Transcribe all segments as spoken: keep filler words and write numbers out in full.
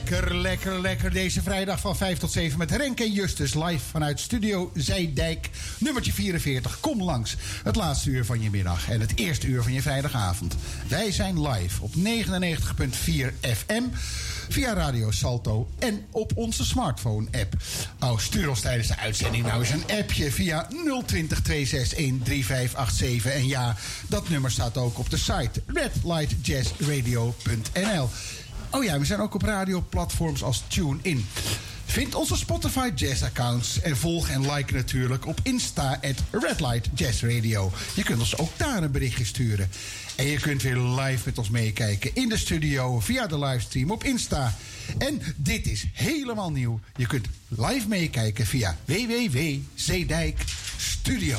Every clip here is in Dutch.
lekker, lekker, lekker deze vrijdag van vijf tot zeven met Renke en Justus live vanuit Studio Zijdijk, nummertje vierenveertig. Kom langs, het laatste uur van je middag en het eerste uur van je vrijdagavond. Wij zijn live op negenennegentig komma vier F M, via Radio Salto en op onze smartphone-app. Oh, stuur ons tijdens de uitzending nou eens een appje via nul twintig, tweehonderdzesentien, drieënvijftig achtenzeventig. En ja, dat nummer staat ook op de site red light jazz radio punt n l. Oh ja, we zijn ook op radioplatforms als TuneIn. Vind onze Spotify Jazz accounts en volg en like natuurlijk op Insta at Red Light Jazz Radio. Je kunt ons ook daar een berichtje sturen. En je kunt weer live met ons meekijken in de studio via de livestream op Insta. En dit is helemaal nieuw. Je kunt live meekijken via w w w punt zeedijk studio.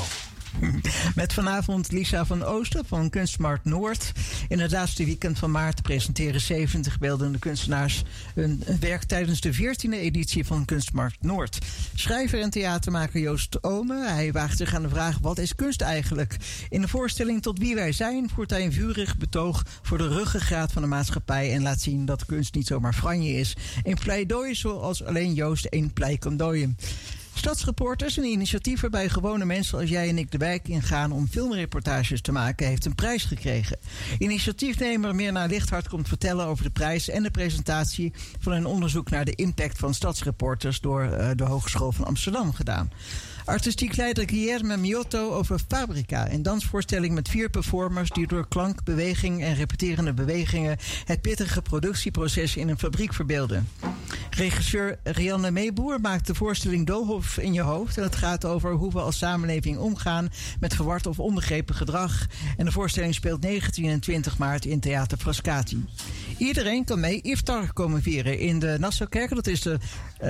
Met vanavond Lisa van Oosten van Kunstmarkt Noord. In het laatste weekend van maart presenteren zeventig beeldende kunstenaars hun werk tijdens de veertiende editie van Kunstmarkt Noord. Schrijver en theatermaker Joost Ome, hij waagt zich aan de vraag: wat is kunst eigenlijk? In de voorstelling Tot wie wij zijn voert hij een vurig betoog voor de ruggengraat van de maatschappij en laat zien dat kunst niet zomaar franje is. Een pleidooi zoals alleen Joost één plei kan dooien. Stadsreporters, een initiatief waarbij gewone mensen als jij en ik de wijk ingaan om filmreportages te maken, heeft een prijs gekregen. Initiatiefnemer Mirna Lichthart komt vertellen over de prijs en de presentatie van een onderzoek naar de impact van stadsreporters door uh, de Hogeschool van Amsterdam gedaan. Artistiek leider Guillermo Miotto over Fabrica, een dansvoorstelling met vier performers die door klank, beweging en repeterende bewegingen het pittige productieproces in een fabriek verbeelden. Regisseur Rianne Meeboer maakt de voorstelling Doolhof in je hoofd en het gaat over hoe we als samenleving omgaan met verward of onbegrepen gedrag. En de voorstelling speelt negentien en twintig maart in Theater Frascati. Iedereen kan mee iftar komen vieren in de Nassaukerk. Dat is de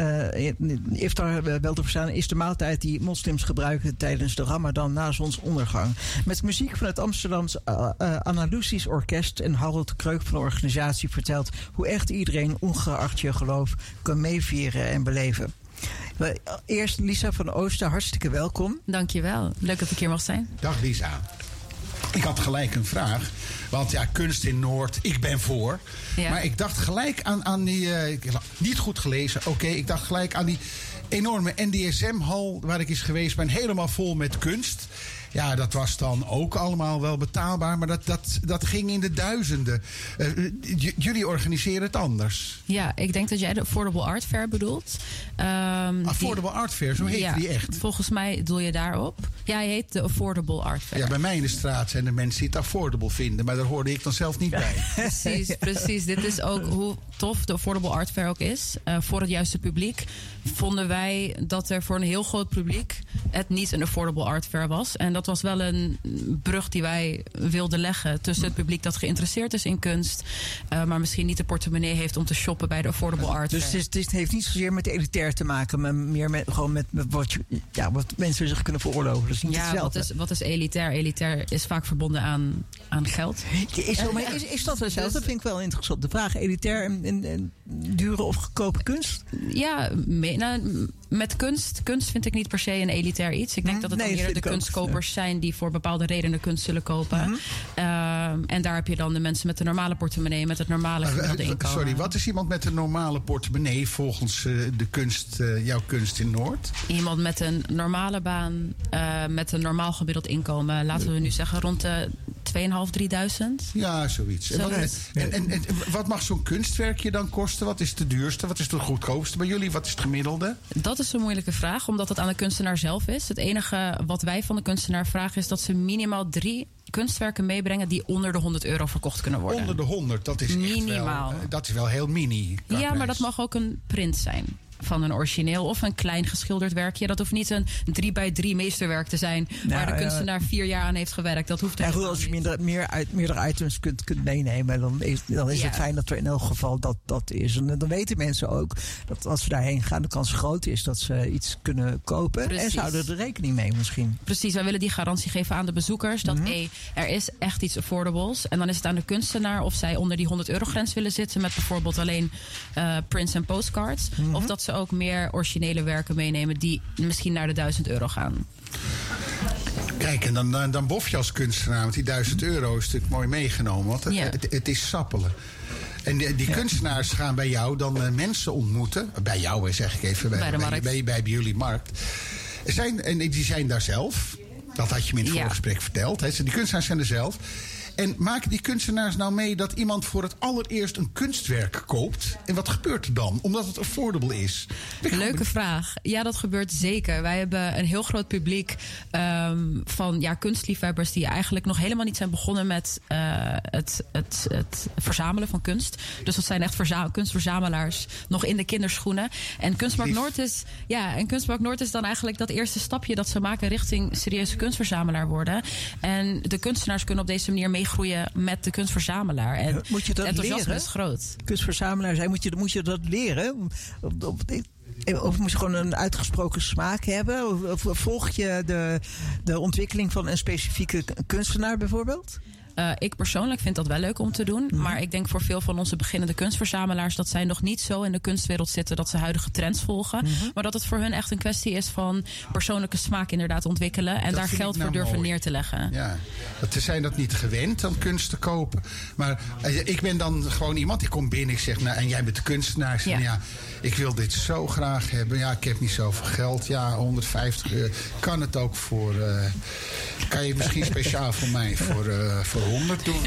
uh, iftar, wel te verstaan, is de maaltijd die moslims gebruiken tijdens de Ramadan na zonsondergang. Met muziek van het Amsterdamse uh, uh, Andalusisch Orkest en Harold Kreuk van de organisatie vertelt hoe echt iedereen, ongeacht je geloof, kan meevieren en beleven. Eerst Lisa van Oosten, hartstikke welkom. Dankjewel, leuk dat ik hier mag zijn. Dag Lisa. Ik had gelijk een vraag. Want ja, kunst in Noord, ik ben voor. Ja. Maar ik dacht gelijk aan, aan die... Uh, ik heb niet goed gelezen, oké. Okay, ik dacht gelijk aan die enorme N D S M-hal waar ik eens geweest ben. Helemaal vol met kunst. Ja, dat was dan ook allemaal wel betaalbaar. Maar dat, dat, dat ging in de duizenden. Uh, j- jullie organiseren het anders. Ja, ik denk dat jij de Affordable Art Fair bedoelt. Um, Affordable die, Art Fair, zo heet ja, die echt. Volgens mij doel je daarop. Ja, hij heet de Affordable Art Fair. Ja, bij mij in de straat zijn er mensen die het affordable vinden. Maar daar hoorde ik dan zelf niet bij. Precies, precies. Dit is ook hoe tof de Affordable Art Fair ook is. Uh, voor het juiste publiek vonden wij dat er voor een heel groot publiek het niet een Affordable Art Fair was. En dat was wel een brug die wij wilden leggen tussen het publiek dat geïnteresseerd is in kunst, uh, maar misschien niet de portemonnee heeft om te shoppen bij de Affordable Art Fair. Dus het, het heeft niet zozeer met elitair te maken, maar meer met, gewoon met, met wat, je, ja, wat mensen zich kunnen veroorloven. Dat is niet ja, hetzelfde. Wat is, wat is elitair? Elitair is vaak verbonden aan, aan geld. Is, zo, maar is, is dat wel zelf? Dat vind ik wel interessant. De vraag: elitair en, en, en dure of goedkope kunst? Ja, me, nou, met kunst. Kunst vind ik niet per se een elitair iets. Ik denk dat het nee, meer de kunstkopers ook zijn die voor bepaalde redenen kunst zullen kopen. Mm-hmm. Uh, en daar heb je dan de mensen met de normale portemonnee, met het normale gemiddelde uh, inkomen. Sorry, wat is iemand met een normale portemonnee volgens uh, de kunst, uh, jouw kunst in Noord? Iemand met een normale baan, uh, met een normaal gemiddeld inkomen, laten we nu zeggen rond de tweeënhalf, drieduizend. Ja, zoiets. En wat, en, en, en wat mag zo'n kunstwerkje dan kosten? Wat is het duurste? Wat is het goedkoopste bij jullie? Wat is het gemiddelde? Dat is een moeilijke vraag, omdat het aan de kunstenaar zelf is. Het enige wat wij van de kunstenaar vragen is dat ze minimaal drie kunstwerken meebrengen die onder de honderd euro verkocht kunnen worden. Onder de honderd, dat is minimaal. Echt wel, dat is wel heel mini. Ja, prijs. Maar dat mag ook een print zijn van een origineel of een klein geschilderd werkje. Dat hoeft niet een drie bij drie meesterwerk te zijn, nou, waar de kunstenaar ja, vier jaar aan heeft gewerkt. Dat hoeft ja, goed, als je minder, meer uit, meerdere items kunt, kunt meenemen, dan is, dan is ja. het fijn dat er in elk geval dat, dat is. En dan weten mensen ook dat als ze daarheen gaan, de kans groot is dat ze iets kunnen kopen. Precies. En zouden er rekening mee misschien. Precies, wij willen die garantie geven aan de bezoekers. Dat mm-hmm. e, er is echt iets affordables. En dan is het aan de kunstenaar of zij onder die honderd euro grens willen zitten met bijvoorbeeld alleen uh, prints en postcards. Mm-hmm. Of dat ze ook meer originele werken meenemen die misschien naar de duizend euro gaan. Kijk, en dan, dan, dan bof je als kunstenaar, want die duizend euro is natuurlijk mooi meegenomen. Want het, ja. het, het is sappelen. En die, die ja. kunstenaars gaan bij jou dan uh, mensen ontmoeten. Bij jou, zeg ik even. Bij, bij de bij, markt. Bij, bij, bij jullie markt. Zijn, en die zijn daar zelf. Dat had je me in het ja. voorgesprek verteld. Hè. Die kunstenaars zijn er zelf. En maken die kunstenaars nou mee dat iemand voor het allereerst een kunstwerk koopt? En wat gebeurt er dan? Omdat het affordable is. Leuke vraag. Ja, dat gebeurt zeker. Wij hebben een heel groot publiek um, van ja, kunstliefhebbers die eigenlijk nog helemaal niet zijn begonnen met uh, het, het, het verzamelen van kunst. Dus dat zijn echt verza- kunstverzamelaars nog in de kinderschoenen. En Kunstmarkt Noord is, ja, en Kunstmarkt Noord is dan eigenlijk dat eerste stapje dat ze maken richting serieuze kunstverzamelaar worden. En de kunstenaars kunnen op deze manier mee groeien met de kunstverzamelaar. En moet je dat het enthousiasme leren? Is groot. Kunstverzamelaar zijn, moet je, moet je dat leren? Of, of, of moet je gewoon een uitgesproken smaak hebben? Of, of volg je de, de ontwikkeling van een specifieke kunstenaar bijvoorbeeld? Uh, ik persoonlijk vind dat wel leuk om te doen. Mm-hmm. Maar ik denk voor veel van onze beginnende kunstverzamelaars dat zij nog niet zo in de kunstwereld zitten dat ze huidige trends volgen. Mm-hmm. Maar dat het voor hun echt een kwestie is van persoonlijke smaak inderdaad ontwikkelen. En dat daar geld nou voor durven mooi. neer te leggen. Ja, ze zijn dat niet gewend om kunst te kopen. Maar uh, ik ben dan gewoon iemand die komt binnen. Ik zeg, nou, en jij bent de kunstenaar. Ik zeg, ja. Nou ja, ik wil dit zo graag hebben. Ja, ik heb niet zoveel geld. Ja, honderdvijftig euro. Kan het ook voor... Uh, kan je misschien speciaal voor mij voor... Uh, voor honderd doen.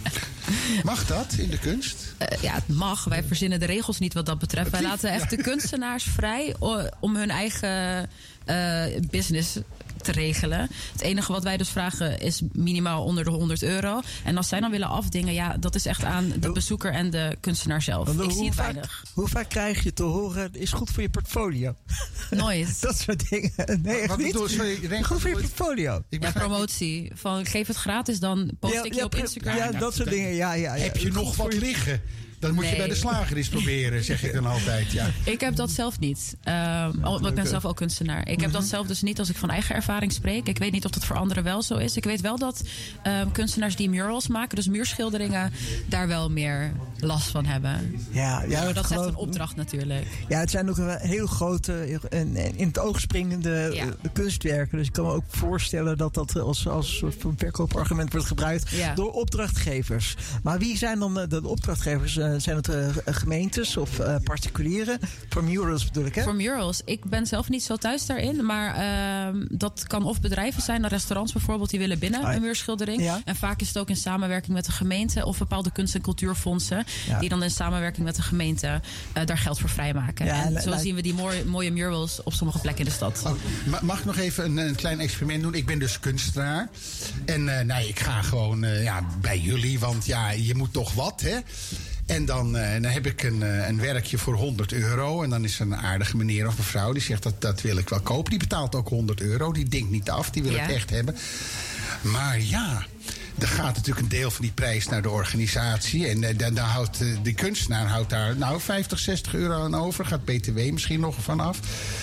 Mag dat in de kunst? Uh, ja, het mag. Wij verzinnen de regels niet wat dat betreft. Wij laten echt de kunstenaars vrij om hun eigen uh, business te regelen. Het enige wat wij dus vragen is minimaal onder de honderd euro. En als zij dan willen afdingen, ja, dat is echt aan de bezoeker en de kunstenaar zelf. Ik zie het weinig. Hoe vaak krijg je te horen, is goed voor je portfolio? Nooit. Dat soort dingen. Nee, wat niet? Bedoel, sorry, denk goed voor je portfolio. Ja, promotie. Van geef het gratis, dan post ja, ik je ja, op Instagram. Ja, dat soort dingen. Ja, ja, ja. Heb je nog wat liggen? Dan moet nee. je bij de slager eens proberen, zeg ik dan altijd. Ja. Ik heb dat zelf niet. Uh, want ik ben zelf ook kunstenaar. Ik heb mm-hmm. dat zelf dus niet als ik van eigen ervaring spreek. Ik weet niet of dat voor anderen wel zo is. Ik weet wel dat uh, kunstenaars die murals maken, dus muurschilderingen, daar wel meer last van hebben. Ja, ja, maar dat is echt geloof... een opdracht natuurlijk. Ja, het zijn ook een heel grote, in het oog springende ja. kunstwerken. Dus ik kan me ook voorstellen dat dat als, als soort van verkoopargument wordt gebruikt ja. door opdrachtgevers. Maar wie zijn dan de, de opdrachtgevers? Zijn het uh, gemeentes of uh, particulieren? Voor murals bedoel ik, hè? Voor murals. Ik ben zelf niet zo thuis daarin. Maar uh, dat kan of bedrijven zijn, restaurants bijvoorbeeld, die willen binnen ah, een muurschildering. Ja. En vaak is het ook in samenwerking met de gemeente of bepaalde kunst- en cultuurfondsen. Ja. Die dan in samenwerking met de gemeente uh, daar geld voor vrijmaken. Ja, en l- zo l- zien we die mooie, mooie murals op sommige plekken in de stad. Oh, mag ik nog even een, een klein experiment doen? Ik ben dus kunstenaar. En uh, nou, ik ga gewoon uh, ja, bij jullie, want ja, je moet toch wat, hè? En dan, uh, dan heb ik een, uh, een werkje voor honderd euro. En dan is er een aardige meneer of mevrouw die zegt dat, dat wil ik wel kopen. Die betaalt ook honderd euro. Die denkt niet af. Die wil ja. het echt hebben. Maar ja, er gaat natuurlijk een deel van die prijs naar de organisatie. En uh, dan, dan houdt uh, de kunstenaar houdt daar nou vijftig, zestig euro aan over. Gaat B T W misschien nog vanaf.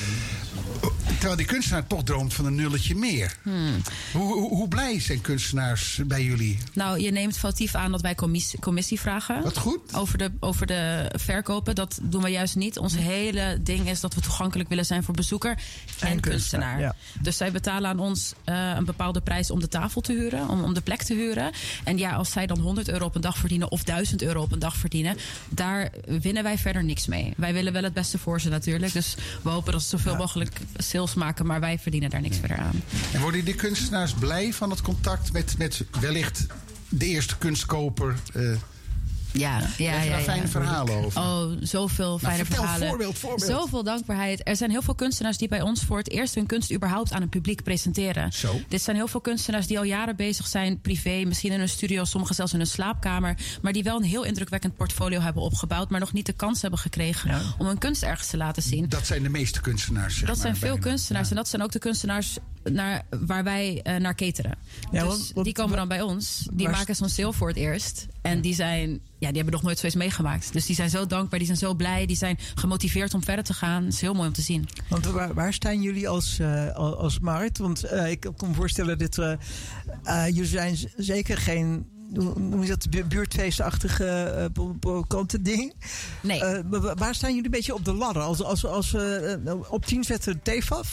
Terwijl die kunstenaar toch droomt van een nulletje meer. Hmm. Hoe, hoe, hoe blij zijn kunstenaars bij jullie? Nou, je neemt foutief aan dat wij commissie, commissie vragen. Wat goed. Over de, over de verkopen. Dat doen we juist niet. Ons hele ding is dat we toegankelijk willen zijn voor bezoeker en, en kunstenaar. Ja. Dus zij betalen aan ons uh, een bepaalde prijs om de tafel te huren. Om, om de plek te huren. En ja, als zij dan honderd euro op een dag verdienen of duizend euro op een dag verdienen, daar winnen wij verder niks mee. Wij willen wel het beste voor ze natuurlijk. Dus we hopen dat ze zoveel ja. mogelijk sales maken, maar wij verdienen daar niks verder aan. En worden die kunstenaars blij van het contact met, met wellicht de eerste kunstkoper? Uh, Ja, ja, ja. Heb je daar ja, fijne ja. verhalen over? Oh, zoveel fijne nou, vertel, verhalen. Voorbeeld, voorbeeld. Zoveel dankbaarheid. Er zijn heel veel kunstenaars die bij ons voor het eerst hun kunst überhaupt aan het publiek presenteren. Zo. Dit zijn heel veel kunstenaars die al jaren bezig zijn, privé, misschien in een studio, sommigen zelfs in een slaapkamer, maar die wel een heel indrukwekkend portfolio hebben opgebouwd, maar nog niet de kans hebben gekregen ja. om hun kunst ergens te laten zien. Dat zijn de meeste kunstenaars. Zeg dat maar, zijn veel bijna. kunstenaars ja. en dat zijn ook de kunstenaars naar, waar wij uh, naar cateren. Ja, dus wat, wat, die komen dan bij ons. Die waar, maken zo'n sale voor het eerst. En ja. die zijn, ja, die hebben nog nooit zoiets meegemaakt. Dus die zijn zo dankbaar, die zijn zo blij, die zijn gemotiveerd om verder te gaan. Het is heel mooi om te zien. Want waar, waar staan jullie als, uh, als markt? Want uh, ik kan me voorstellen dat uh, uh, jullie zijn zeker geen, hoe noem je dat, buurtfeestachtige uh, kanten ding. Nee. Uh, waar staan jullie een beetje op de ladder? Als, als, als uh, op tien zetten de T F A F?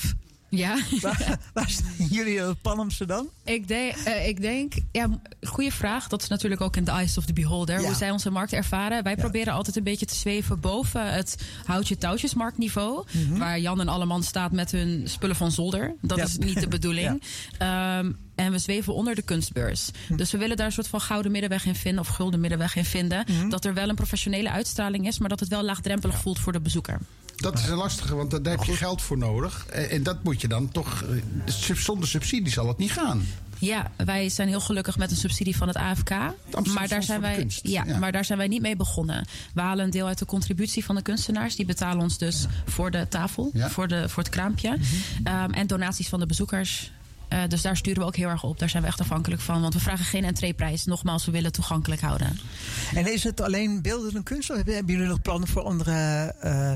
Ja. Waar, waar staan jullie op Pan Amsterdam? Ik, de, uh, ik denk, ja, goede vraag. Dat is natuurlijk ook in the eyes of the beholder. Ja. Hoe zij onze markt ervaren. Wij ja. proberen altijd een beetje te zweven boven het houtje-touwtjesmarktniveau. Mm-hmm. Waar Jan en Alleman staat met hun spullen van zolder. Dat ja. is niet de bedoeling. Ja. Um, En we zweven onder de kunstbeurs. Hm. Dus we willen daar een soort van gouden middenweg in vinden. Of gulden middenweg in vinden. Hm. Dat er wel een professionele uitstraling is. Maar dat het wel laagdrempelig ja. voelt voor de bezoeker. Dat is een lastige, want daar heb je geld voor nodig. En dat moet je dan toch... Zonder subsidie zal het niet gaan. Ja, wij zijn heel gelukkig met een subsidie van het A F K. Maar daar, zijn wij, ja, ja. maar daar zijn wij niet mee begonnen. We halen een deel uit de contributie van de kunstenaars. Die betalen ons dus ja. voor de tafel. Ja. Voor, de, voor het kraampje. Mm-hmm. Um, en donaties van de bezoekers... Uh, dus daar sturen we ook heel erg op. Daar zijn we echt afhankelijk van. Want we vragen geen entreeprijs. Nogmaals, we willen het toegankelijk houden. En is het alleen beeldende kunst? Of hebben jullie nog plannen voor andere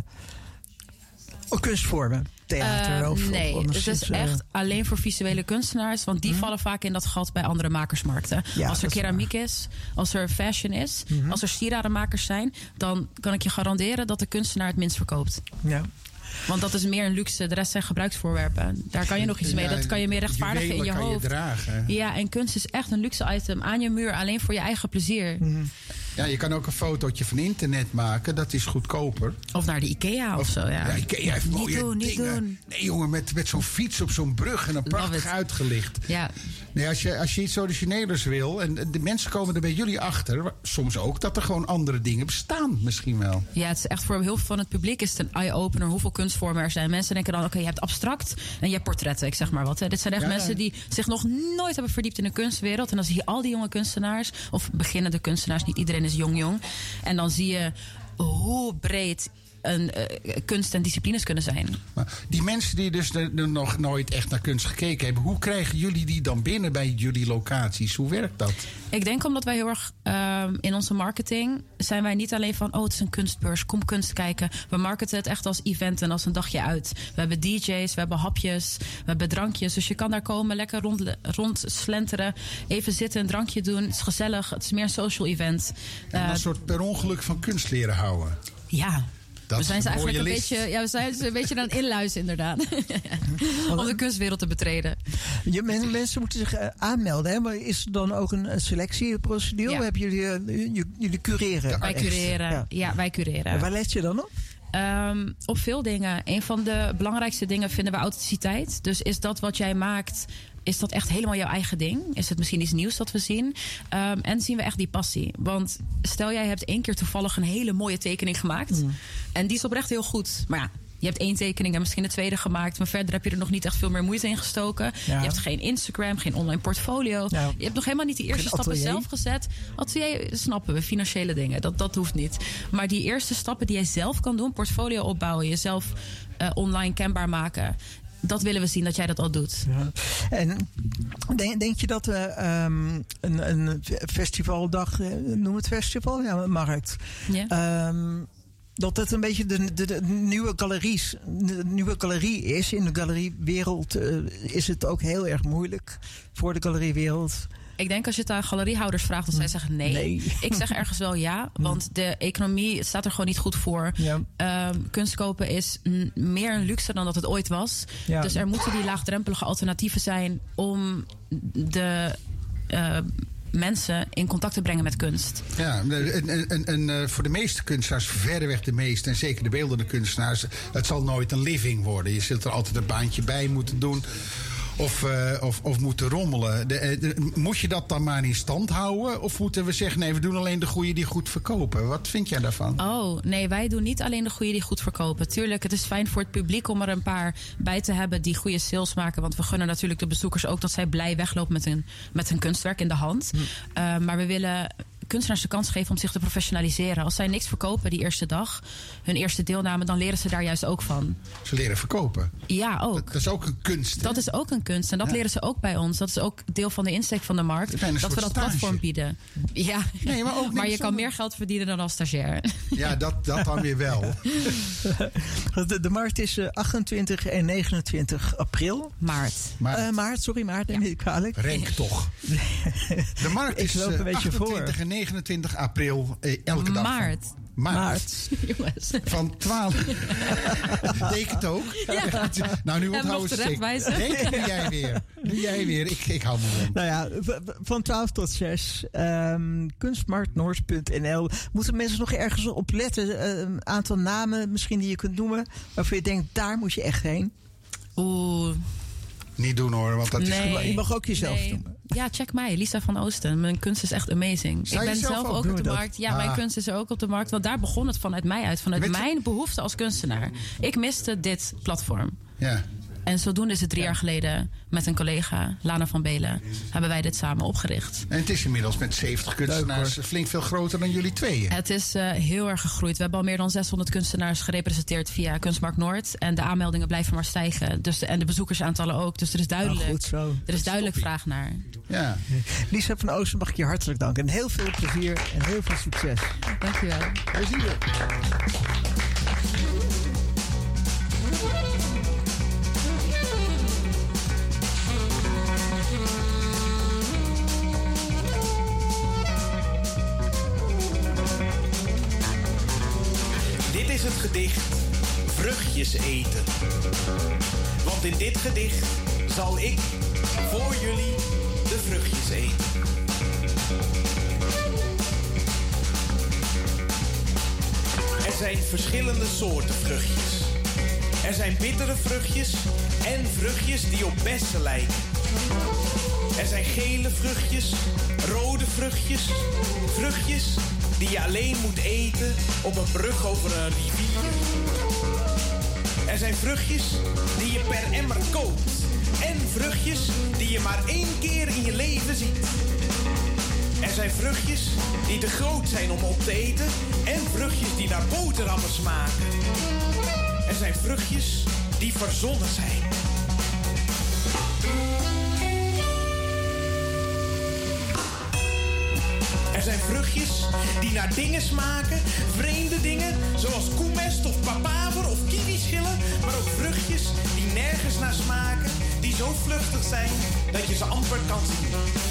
uh, kunstvormen? Theater? Uh, of, nee, of het is echt uh... alleen voor visuele kunstenaars. Want die mm-hmm. vallen vaak in dat gat bij andere makersmarkten. Ja, als er keramiek waar. is, als er fashion is... Mm-hmm. als er sieradenmakers zijn... dan kan ik je garanderen dat de kunstenaar het minst verkoopt. Ja. Want dat is meer een luxe. De rest zijn gebruiksvoorwerpen. Daar kan je nog iets mee. Dat kan je meer rechtvaardigen in je kan hoofd. Je dragen. Ja, en kunst is echt een luxe item aan je muur. Alleen voor je eigen plezier. Mm. Ja, je kan ook een fotootje van internet maken. Dat is goedkoper. Of naar de IKEA of, of zo, ja. Ja, IKEA heeft mooie niet doen, dingen. Niet doen. Nee, jongen, met, met zo'n fiets op zo'n brug en een prachtig uitgelicht. Ja. Nee, als je, als je iets origineels wil... en de mensen komen er bij jullie achter... soms ook, dat er gewoon andere dingen bestaan misschien wel. Ja, het is echt voor heel veel van het publiek is het een eye-opener... hoeveel kunstvormen er zijn. Mensen denken dan, oké, okay, je hebt abstract en je hebt portretten, ik zeg maar wat. Hè. Dit zijn echt ja, mensen ja. die zich nog nooit hebben verdiept in de kunstwereld. En dan zie je al die jonge kunstenaars... of beginnende kunstenaars, niet iedereen is jong-jong... En dan zie je hoe breed een, uh, kunst en disciplines kunnen zijn. Maar die mensen die dus er, er nog nooit echt naar kunst gekeken hebben... hoe krijgen jullie die dan binnen bij jullie locaties? Hoe werkt dat? Ik denk omdat wij heel erg uh, in onze marketing... zijn wij niet alleen van, oh, het is een kunstbeurs, kom kunst kijken. We marketen het echt als event en als een dagje uit. We hebben D J's, we hebben hapjes, we hebben drankjes. Dus je kan daar komen, lekker rond, rond slenteren... even zitten, een drankje doen. Het is gezellig, het is meer een social event. Uh, een soort per ongeluk van kunst leren houden. Ja. Dat we zijn ze eigenlijk een list. beetje, ja, we zijn ze een beetje aan het inluizen, inderdaad. Om de kunstwereld te betreden. Je, men, mensen moeten zich uh, aanmelden, hè? Maar is er dan ook een, een selectieprocedure? Ja. Of hebben jullie, uh, jullie cureren? Ja, wij cureren. Ja. ja, wij cureren. En waar let je dan op? Um, op veel dingen. Een van de belangrijkste dingen vinden we authenticiteit. Dus is dat wat jij maakt... Is dat echt helemaal jouw eigen ding? Is het misschien iets nieuws dat we zien? Um, en zien we echt die passie? Want stel jij hebt één keer toevallig een hele mooie tekening gemaakt. Mm. En die is oprecht heel goed. Maar ja, je hebt één tekening en misschien een tweede gemaakt. Maar verder heb je er nog niet echt veel meer moeite in gestoken. Ja. Je hebt geen Instagram, geen online portfolio. Ja. Je hebt nog helemaal niet die eerste stappen zelf gezet. Atelier snappen we, financiële dingen. Dat, dat hoeft niet. Maar die eerste stappen die jij zelf kan doen. Portfolio opbouwen, jezelf uh, online kenbaar maken... Dat willen we zien, dat jij dat al doet. Ja. En denk, denk je dat we um, een, een festivaldag, noem het festival, ja, markt, ja. Um, dat het een beetje de, de, de nieuwe galeries, de nieuwe galerie is. In de galeriewereld uh, is het ook heel erg moeilijk voor de galeriewereld. Ik denk als je het aan galeriehouders vraagt, dat zij zeggen nee. nee. Ik zeg ergens wel ja, want de economie staat er gewoon niet goed voor. Ja. Um, kunst kopen is n- meer een luxe dan dat het ooit was. Ja. Dus er moeten die laagdrempelige alternatieven zijn om de... Uh, mensen in contact te brengen met kunst. Ja, en, en, en uh, voor de meeste kunstenaars, verreweg de meeste... en zeker de beeldende kunstenaars... het zal nooit een living worden. Je zult er altijd een baantje bij moeten doen... Of, uh, of, of moeten rommelen. De, de, moet je dat dan maar in stand houden? Of moeten we zeggen, nee, we doen alleen de goeie die goed verkopen? Wat vind jij daarvan? Oh, nee, wij doen niet alleen de goeie die goed verkopen. Tuurlijk, het is fijn voor het publiek om er een paar bij te hebben... die goede sales maken. Want we gunnen natuurlijk de bezoekers ook... dat zij blij weglopen met hun, met hun kunstwerk in de hand. Hm. Uh, maar we willen... kunstenaars de kans geven om zich te professionaliseren. Als zij niks verkopen die eerste dag, hun eerste deelname, dan leren ze daar juist ook van. Ze leren verkopen? Ja, ook. Dat, dat is ook een kunst. Hè? Dat is ook een kunst en dat ja. leren ze ook bij ons. Dat is ook deel van de insteek van de markt. Dat we dat stage. platform bieden. Ja, nee, maar, ook maar je kan meer geld verdienen dan als stagiair. Ja, dat, dat dan weer wel. De, de markt is uh, achtentwintig en negenentwintig april. Maart. Maart, uh, maart sorry, maart, neem ja. ik kwalijk. Renk toch. De markt is uh, achtentwintig en negenentwintig april, eh, elke dag. Maart. maart. Maart. Jongens. Van twaalf. Deed ik het ook? Ja. Nou, nu En onthouden nog ze terecht steeds. wijzen. Nee, nu jij weer. Nu jij weer. Ik, ik hou me rond. Nou ja, v- v- van twaalf tot zes. Um, kunstmarktnoord punt n l. Moeten mensen nog ergens op letten? Uh, een aantal namen misschien die je kunt noemen. Waarvan je denkt, daar moet je echt heen. Oeh. Niet doen hoor, want dat is... Nee. Je mag ook jezelf Nee. noemen. Ja, check mij, Lisa van Oosten. Mijn kunst is echt amazing. Zou ik je ben zelf zelf ook ook doen op de dat? markt. Ja, Ah. mijn kunst is er ook op de markt. Want daar begon het vanuit mij uit. Vanuit Met- mijn behoefte als kunstenaar. Ik miste dit platform. Ja. En zodoende is het drie jaar geleden met een collega, Lana van Belen, hebben wij dit samen opgericht. En het is inmiddels met zeventig kunstenaars flink veel groter dan jullie tweeën. Het is uh, heel erg gegroeid. We hebben al meer dan zeshonderd kunstenaars gerepresenteerd via Kunstmarkt Noord. En de aanmeldingen blijven maar stijgen. Dus de, en de bezoekersaantallen ook. Dus er is duidelijk, Nou, goed zo. er is duidelijk vraag naar. Ja. Lisa van Oosten, mag ik je hartelijk danken. En heel veel plezier en heel veel succes. Dankjewel. Plezier. Dit is het gedicht Vruchtjes eten. Want in dit gedicht zal ik voor jullie de vruchtjes eten. Er zijn verschillende soorten vruchtjes. Er zijn bittere vruchtjes en vruchtjes die op bessen lijken. Er zijn gele vruchtjes, rode vruchtjes, vruchtjes die je alleen moet eten op een brug over een rivier. Er zijn vruchtjes die je per emmer koopt en vruchtjes die je maar één keer in je leven ziet. Er zijn vruchtjes die te groot zijn om op te eten en vruchtjes die naar boterhammen smaken. Er zijn vruchtjes die verzonnen zijn. Er zijn vruchtjes die naar dingen smaken, vreemde dingen, zoals koemest of papaver of kiwischillen, maar ook vruchtjes die nergens naar smaken, die zo vluchtig zijn dat je ze amper kan zien.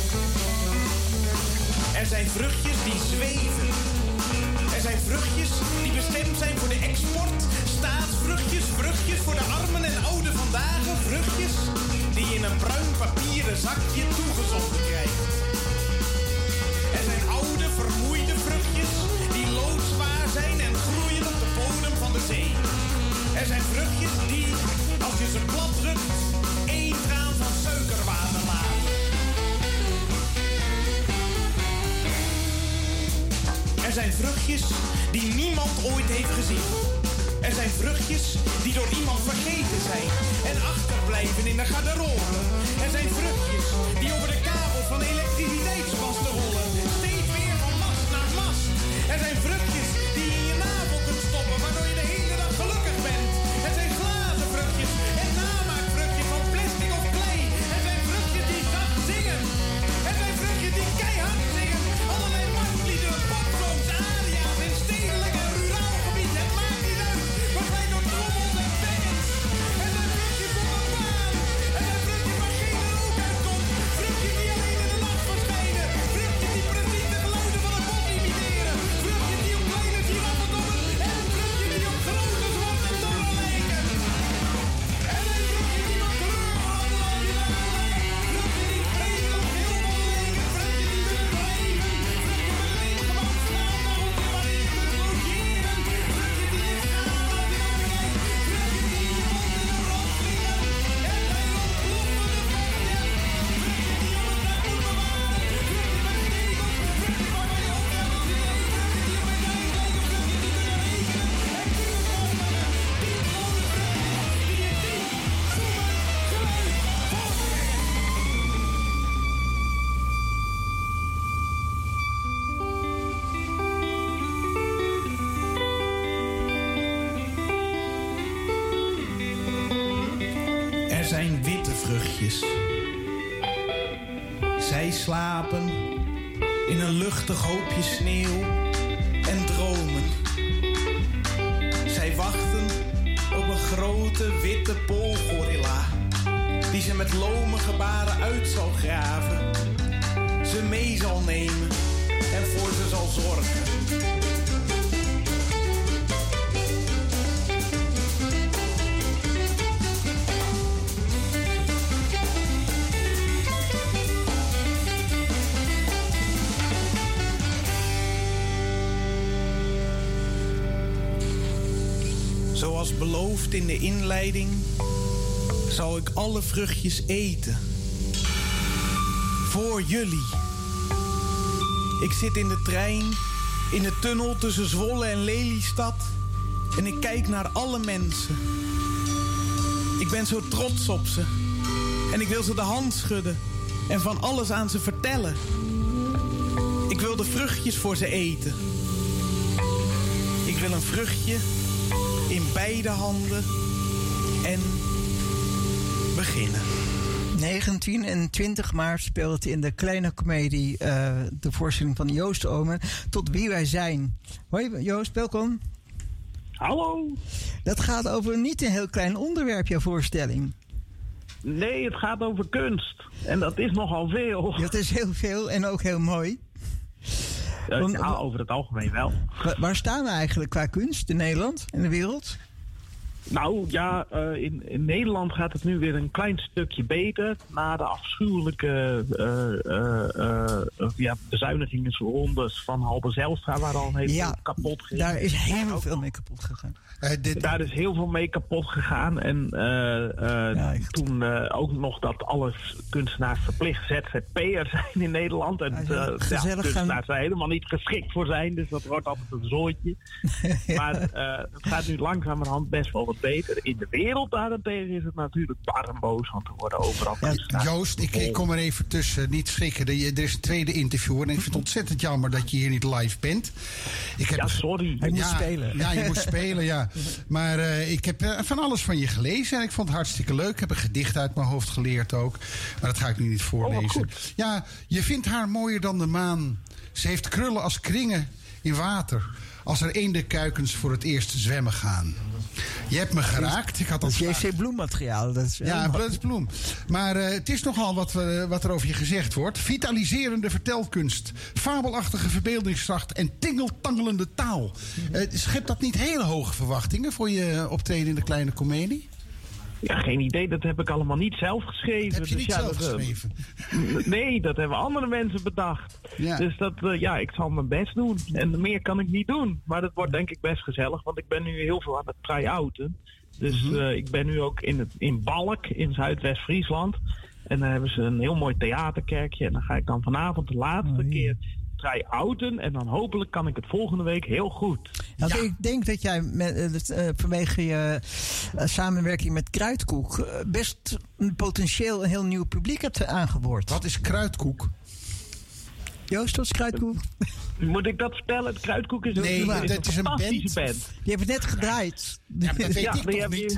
Er zijn vruchtjes die zweven. Er zijn vruchtjes die bestemd zijn voor de export, staatsvruchtjes, vruchtjes voor de armen en ouden vandaag, vruchtjes die je in een bruin papieren zakje toegezonden krijgt. Er zijn oude, vermoeide vruchtjes die loodzwaar zijn en groeien op de bodem van de zee. Er zijn vruchtjes die, als je ze plat drukt, één traan van suikerwater laten. Er zijn vruchtjes die niemand ooit heeft gezien. Er zijn vruchtjes die door iemand vergeten zijn en achterblijven in de garderobe. Er zijn vruchtjes die over de kabel van elektriciteitsmasten rollen, steeds weer van mast naar mast. Er zijn vruchtjes die je in je navel kunt stoppen, waardoor je de hele dag gelukkig bent. Er zijn glazen vruchtjes en namaakvruchtjes van plastic of klei. Er zijn vruchtjes die zacht zingen. Er zijn vruchtjes die keihard zingen. Allerlei marktliederen, popsongs, aria's in stedelijk en ruraal gebied. Het maakt niet uit. We zijn door trommels en bekkens. Er zijn vruchtjes zonder baan. Er zijn vruchtjes waar geen rook uitkomt. Vruchtjes die alleen in de nacht verschijnen. Vruchtjes die precies de geluiden van het bos imiteren. Vruchtjes die op kleine giraffen komen. En vruchtjes die op grote zwarte torren lijken. Er zijn vruchtjes die wat kleur hadden als je daar lijkt. Vruchtjes die vredig op heel wat lijken. Vruchtjes die willen drijven. Vruchtjes met een ingebouwd straatnageltje waarin je kunt logeren. Vruchtjes die je schalen als je naar kijkt. Vruchtjes die in je mond in een rol vliegen. En bij een ontploffende vruchtjes. Vruchtjes die je op een dak moet bewaren. Vruchtjes met tegels. Vruchtjes waarvan je ook wel wil zien. Vruchtjes die op een dijk lijken. Vruchtjes die kunnen rekenen. En vuurvormige, diepgrote vruchtjes die je diep, zoemen, geluid, voortbrengen. Er zijn witte vruchtjes. Zij slapen in een luchtig hoopje sneeuw en dromen. Zij wachten op een grote witte poolgorilla die ze met lome gebaren uit zal graven, ze mee zal nemen en voor ze zal zorgen. Zoals beloofd in de inleiding zal ik alle vruchtjes eten. Voor jullie. Ik zit in de trein, in de tunnel tussen Zwolle en Lelystad. En ik kijk naar alle mensen. Ik ben zo trots op ze. En ik wil ze de hand schudden. En van alles aan ze vertellen. Ik wil de vruchtjes voor ze eten. Ik wil een vruchtje in beide handen. En beginnen. negentien en twintig maart speelt het in de Kleine Comedie uh, de voorstelling van Joost Oomen. Tot wie wij zijn. Hoi Joost, welkom. Hallo. Dat gaat over niet een heel klein onderwerp, jouw voorstelling. Nee, het gaat over kunst. En dat is nogal veel. Dat is heel veel en ook heel mooi. Uh, ja, over het algemeen wel. Waar, waar staan we eigenlijk qua kunst in Nederland, in de wereld? Nou ja, uh, in, in Nederland gaat het nu weer een klein stukje beter. Na de afschuwelijke uh, uh, uh, ja, bezuinigingsrondes van Halbe Zijlstra, waar al een heleboel ja, kapot ging. Daar is heel veel mee kapot gegaan. Uh, dit... Daar is heel veel mee kapot gegaan. En uh, uh, ja, toen uh, ook nog dat alle kunstenaars verplicht Z Z P'er zijn in Nederland. En uh, ja, kunstenaars gaan... zijn helemaal niet geschikt voor zijn. Dus dat wordt altijd een zooitje. ja. Maar uh, het gaat nu langzamerhand best wel wat beter. In de wereld daarentegen is het natuurlijk bar en boos. Want er worden overal ja, Joost, ik, ik kom er even tussen. Niet schrikken. Er is een tweede interview. En ik vind het ontzettend jammer dat je hier niet live bent. Ik heb ja, sorry. Hij moet ja, spelen. Ja, je moet spelen, ja. Maar uh, ik heb uh, van alles van je gelezen en ik vond het hartstikke leuk. Ik heb een gedicht uit mijn hoofd geleerd ook. Maar dat ga ik nu niet voorlezen. Oh, ja, je vindt haar mooier dan de maan. Ze heeft krullen als kringen in water. Als er eendenkuikens voor het eerst zwemmen gaan. Je hebt me geraakt. Ik had dat is J C Bloem materiaal. Dat is ja, dat is Bloem. Maar uh, het is nogal wat, uh, wat er over je gezegd wordt. Vitaliserende vertelkunst. Fabelachtige verbeeldingskracht. En tingeltangelende taal. Uh, schept dat niet hele hoge verwachtingen voor je optreden in de Kleine Comedie? Ja, geen idee. Dat heb ik allemaal niet zelf geschreven. Dat heb je dus niet ja, zelf dat, geschreven? Nee, dat hebben andere mensen bedacht. Ja. Dus dat, uh, ja, ik zal mijn best doen. En meer kan ik niet doen. Maar dat wordt denk ik best gezellig. Want ik ben nu heel veel aan het try-outen. Dus mm-hmm. uh, ik ben nu ook in, het, in Balk, in Zuidwest-Friesland. En daar hebben ze een heel mooi theaterkerkje. En dan ga ik dan vanavond de laatste oh, ja. keer try-outen. En dan hopelijk kan ik het volgende week heel goed. Nou, ja. Ik denk dat jij met, uh, vanwege je uh, samenwerking met Kruidkoek uh, best een potentieel een heel nieuw publiek hebt aangeboord. Wat is Kruidkoek? Joost, wat is Kruidkoek? Moet ik dat vertellen? Kruidkoek is, nee, een, maar is dat een is een fantastische band. band. Die hebben net gedraaid. Ja, maar dat weet ja, ik toch niet.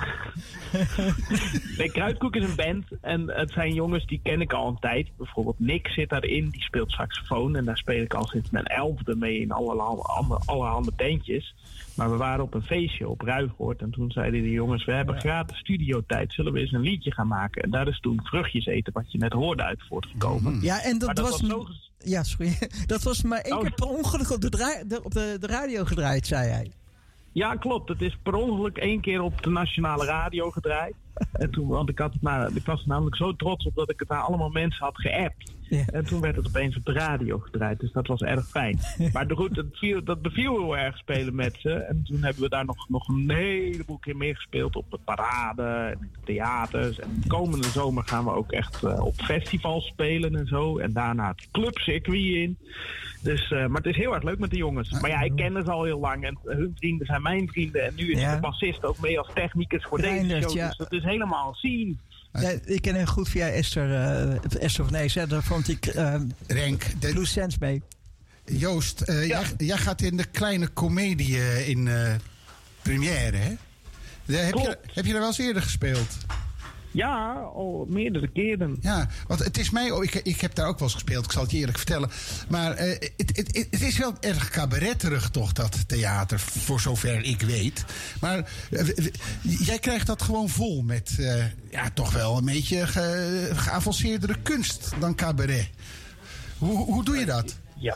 Nee, Kruidkoek is een band. En het zijn jongens die ken ik al een tijd. Bijvoorbeeld Nick zit daarin. Die speelt saxofoon. En daar speel ik al sinds mijn elfde mee in allerhande, allerhande bandjes. Maar we waren op een feestje op Ruigoord. En toen zeiden die jongens, we hebben gratis studiotijd. Zullen we eens een liedje gaan maken? En daar is toen Vruchtjes eten, wat je net hoorde, uit voortgekomen. Ja, en dat, dat was... was zo... Ja, sorry. Dat was maar één oh. keer per ongeluk op, de, dra- de, op de, de radio gedraaid, zei hij. Ja, klopt. Het is per ongeluk één keer op de nationale radio gedraaid. En toen, want ik, had het nou, ik was er namelijk zo trots op dat ik het aan allemaal mensen had geappt. Ja. En toen werd het opeens op de radio gedraaid. Dus dat was erg fijn. Maar goed, dat, viel, dat beviel heel erg spelen met ze. En toen hebben we daar nog, nog een heleboel keer mee gespeeld op de parade en in de theaters. En de komende zomer gaan we ook echt uh, op festivals spelen en zo. En daarna het clubcircuit in. Dus, uh, maar het is heel erg leuk met de jongens. Maar ja, ik ken ze al heel lang. En hun vrienden zijn mijn vrienden. En nu is ja. de bassist ook mee als technicus voor Reindert, deze show. Ja. Dus dat is helemaal zien. Ja, ik ken hem goed via Esther, uh, Esther van Ees. Daar vond ik uh, Renk, de... Blue Sense mee. Joost, uh, ja. jij, jij gaat in de Kleine Comedie uh, in uh, première, hè? De, heb, je, heb je daar wel eens eerder gespeeld? Ja, al meerdere keren. Ja, want het is mij... Oh, ik, ik heb daar ook wel eens gespeeld, ik zal het je eerlijk vertellen. Maar uh, het, het, het is wel erg cabaretterig toch, dat theater, voor zover ik weet. Maar uh, jij krijgt dat gewoon vol met... Uh, ja, toch wel een beetje ge, geavanceerdere kunst dan cabaret. Hoe, hoe doe je dat? Ja,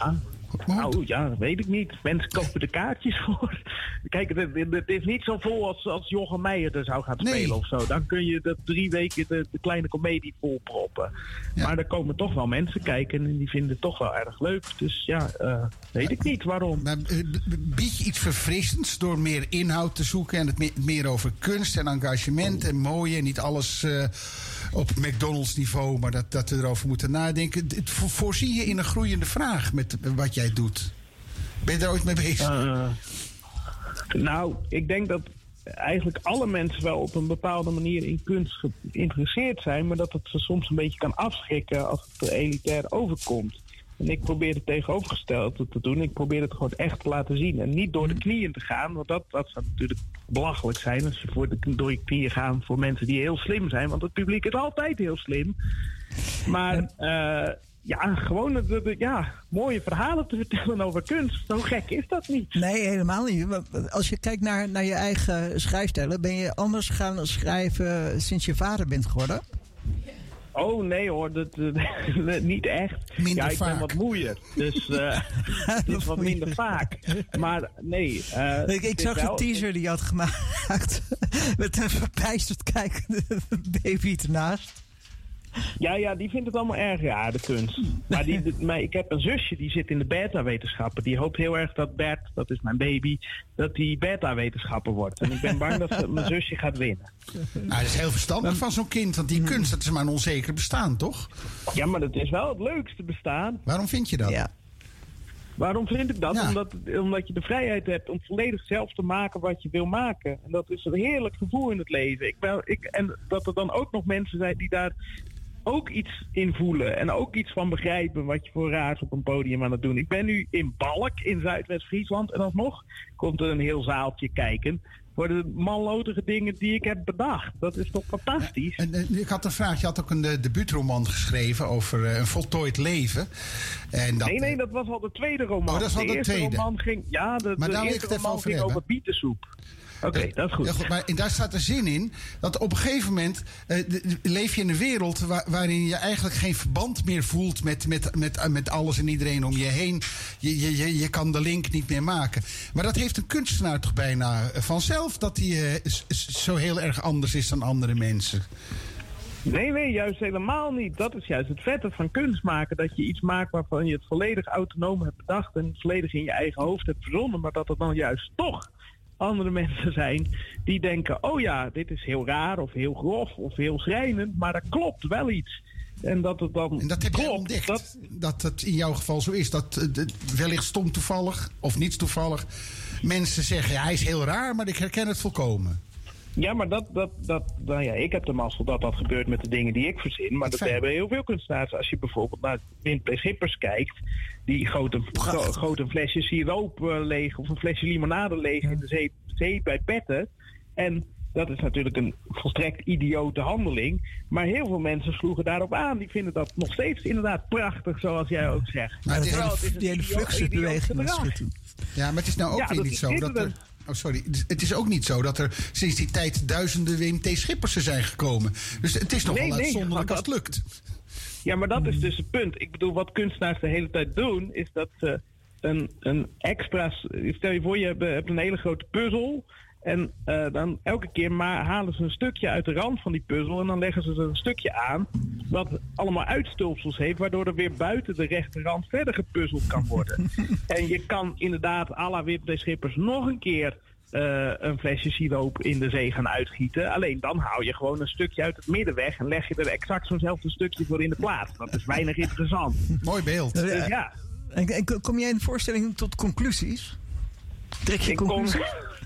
Nou ja, dat weet ik niet. Mensen kopen de kaartjes voor. Kijk, het, het is niet zo vol als, als Jochem Meijer er zou gaan spelen nee. of zo. Dan kun je de drie weken de, de kleine komedie volproppen. Ja. Maar er komen toch wel mensen kijken en die vinden het toch wel erg leuk. Dus ja, uh, weet ik niet waarom. Maar, bied je iets verfrissends door meer inhoud te zoeken en het meer, meer over kunst en engagement en mooie en niet alles uh, op McDonald's niveau, maar dat, dat we erover moeten nadenken. Het voorzie je in een groeiende vraag met wat jij doet. Ben je daar ooit mee bezig? Uh, nou, ik denk dat eigenlijk alle mensen wel op een bepaalde manier in kunst geïnteresseerd zijn, maar dat het ze soms een beetje kan afschrikken als het elitair overkomt. En ik probeer het tegenovergestelde te doen. Ik probeer het gewoon echt te laten zien. En niet door de knieën te gaan, want dat, dat zou natuurlijk belachelijk zijn als je voor de, door je knieën gaat voor mensen die heel slim zijn. Want het publiek is altijd heel slim. Maar uh, ja, gewoon de, de, ja, mooie verhalen te vertellen over kunst. Zo gek is dat niet. Nee, helemaal niet. Als je kijkt naar, naar je eigen schrijfstijlen, ben je anders gaan schrijven sinds je vader bent geworden? Oh nee hoor, dat, dat, niet echt. Minder ja, ik vaak. ben wat moeier, dus uh, het is wat minder vaak. Maar nee. Uh, ik ik zag wel een teaser die je had gemaakt met een verbijsterd kijkende baby ernaast. Ja, ja, die vindt het allemaal erg raar, de kunst. Maar, die, de, maar ik heb een zusje, die zit in de beta-wetenschappen. Die hoopt heel erg dat Bert, dat is mijn baby, dat die beta-wetenschapper wordt. En ik ben bang dat ze, mijn zusje gaat winnen. Nou, dat is heel verstandig van zo'n kind, want die kunst, dat is maar een onzeker bestaan, toch? Ja, maar dat is wel het leukste bestaan. Waarom vind je dat? Ja. Waarom vind ik dat? Ja. Omdat, omdat je de vrijheid hebt om volledig zelf te maken wat je wil maken. En dat is een heerlijk gevoel in het leven. Ik ben, ik, en dat er dan ook nog mensen zijn die daar ook iets in voelen en ook iets van begrijpen wat je voor raars op een podium aan het doen. Ik ben nu in Balk in Zuidwest-Friesland en alsnog komt er een heel zaaltje kijken voor de mallotige dingen die ik heb bedacht. Dat is toch fantastisch? Ja, en, en, ik had een vraag. Je had ook een de, debuutroman geschreven over uh, een voltooid leven. En dat, nee, nee, dat was al de tweede roman. Oh, dat is al de, de eerste tweede. roman ging, ja, de, maar de daar wil ik eerste het even roman over ging hebben. over bietensoep. Oké, okay, dat is goed. Ja, goed. Maar daar staat er zin in dat op een gegeven moment uh, de, leef je in een wereld waar, waarin je eigenlijk geen verband meer voelt met, met, met, met alles en iedereen om je heen. Je, je, je, je kan de link niet meer maken. Maar dat heeft een kunstenaar toch bijna vanzelf, dat hij uh, zo heel erg anders is dan andere mensen. Nee, nee, juist helemaal niet. Dat is juist het vette van kunst maken. Dat je iets maakt waarvan je het volledig autonoom hebt bedacht en volledig in je eigen hoofd hebt verzonnen, maar dat het dan juist toch andere mensen zijn die denken, oh ja, dit is heel raar of heel grof of heel schrijnend, maar er klopt wel iets. En dat het dan En dat heb klopt, je ontdekt, dat, dat het in jouw geval zo is. Dat uh, wellicht stom toevallig of niets toevallig mensen zeggen, ja, hij is heel raar, maar ik herken het volkomen. Ja, maar dat, dat, dat, nou ja, ik heb de mazzel dat dat gebeurt met de dingen die ik verzin. Maar dat fijn. Hebben heel veel kunstenaars. Als je bijvoorbeeld naar Wim P. Schippers kijkt, die gooit een, go, gooit een flesje siroop uh, leeg of een flesje limonade leeg ja. in de zee, zee bij Petten. En dat is natuurlijk een volstrekt idiote handeling. Maar heel veel mensen sloegen daarop aan. Die vinden dat nog steeds inderdaad prachtig, zoals jij ook zegt. Maar het is wel, het is die hele fluxusbeweging is goed. Ja, maar het is nou ook ja, weer niet zo dat er... Oh, sorry. Het is ook niet zo dat er sinds die tijd duizenden Wim T. Schippersen zijn gekomen. Dus het is nog wel nee, uitzonderlijk nee, als het lukt. Ja, maar dat is dus het punt. Ik bedoel, wat kunstenaars de hele tijd doen, is dat ze een, een extra... Stel je voor, je hebt, hebt een hele grote puzzel. En uh, dan elke keer maar halen ze een stukje uit de rand van die puzzel. En dan leggen ze er een stukje aan wat allemaal uitstulpsels heeft, waardoor er weer buiten de rechterrand verder gepuzzeld kan worden. En je kan inderdaad à la Wim T. Schippers nog een keer uh, een flesje siroop in de zee gaan uitgieten. Alleen dan hou je gewoon een stukje uit het midden weg en leg je er exact zo'nzelfde stukje voor in de plaats. Dat is weinig interessant. Mooi beeld. Dus ja. En, en kom jij in de voorstelling tot conclusies? Trek je conclusies?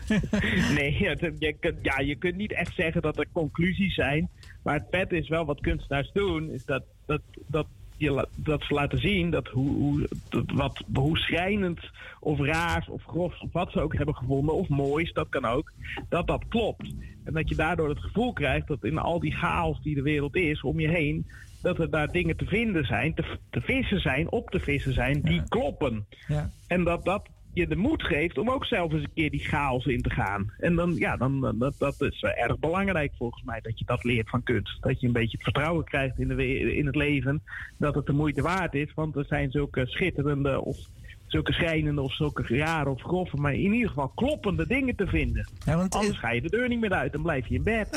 Nee, je kunt, ja, je kunt niet echt zeggen dat er conclusies zijn. Maar het vet is wel wat kunstenaars doen, is dat, dat, dat, je, dat ze laten zien dat hoe, hoe, dat wat, hoe schrijnend of raars of grof of wat ze ook hebben gevonden, of moois, dat kan ook, dat dat klopt. En dat je daardoor het gevoel krijgt dat in al die chaos die de wereld is om je heen, dat er daar dingen te vinden zijn, te, te vissen zijn, op te vissen zijn, die ja. kloppen. Ja. En dat dat je de moed geeft om ook zelf eens een keer die chaos in te gaan. En dan, ja, dan, dat, dat is erg belangrijk volgens mij, dat je dat leert van kunst. Dat je een beetje het vertrouwen krijgt in, de, in het leven, dat het de moeite waard is. Want er zijn zulke schitterende of zulke schrijnende of zulke rare of grove, maar in ieder geval kloppende dingen te vinden. Ja, want Anders ga je de deur niet meer uit en blijf je in bed.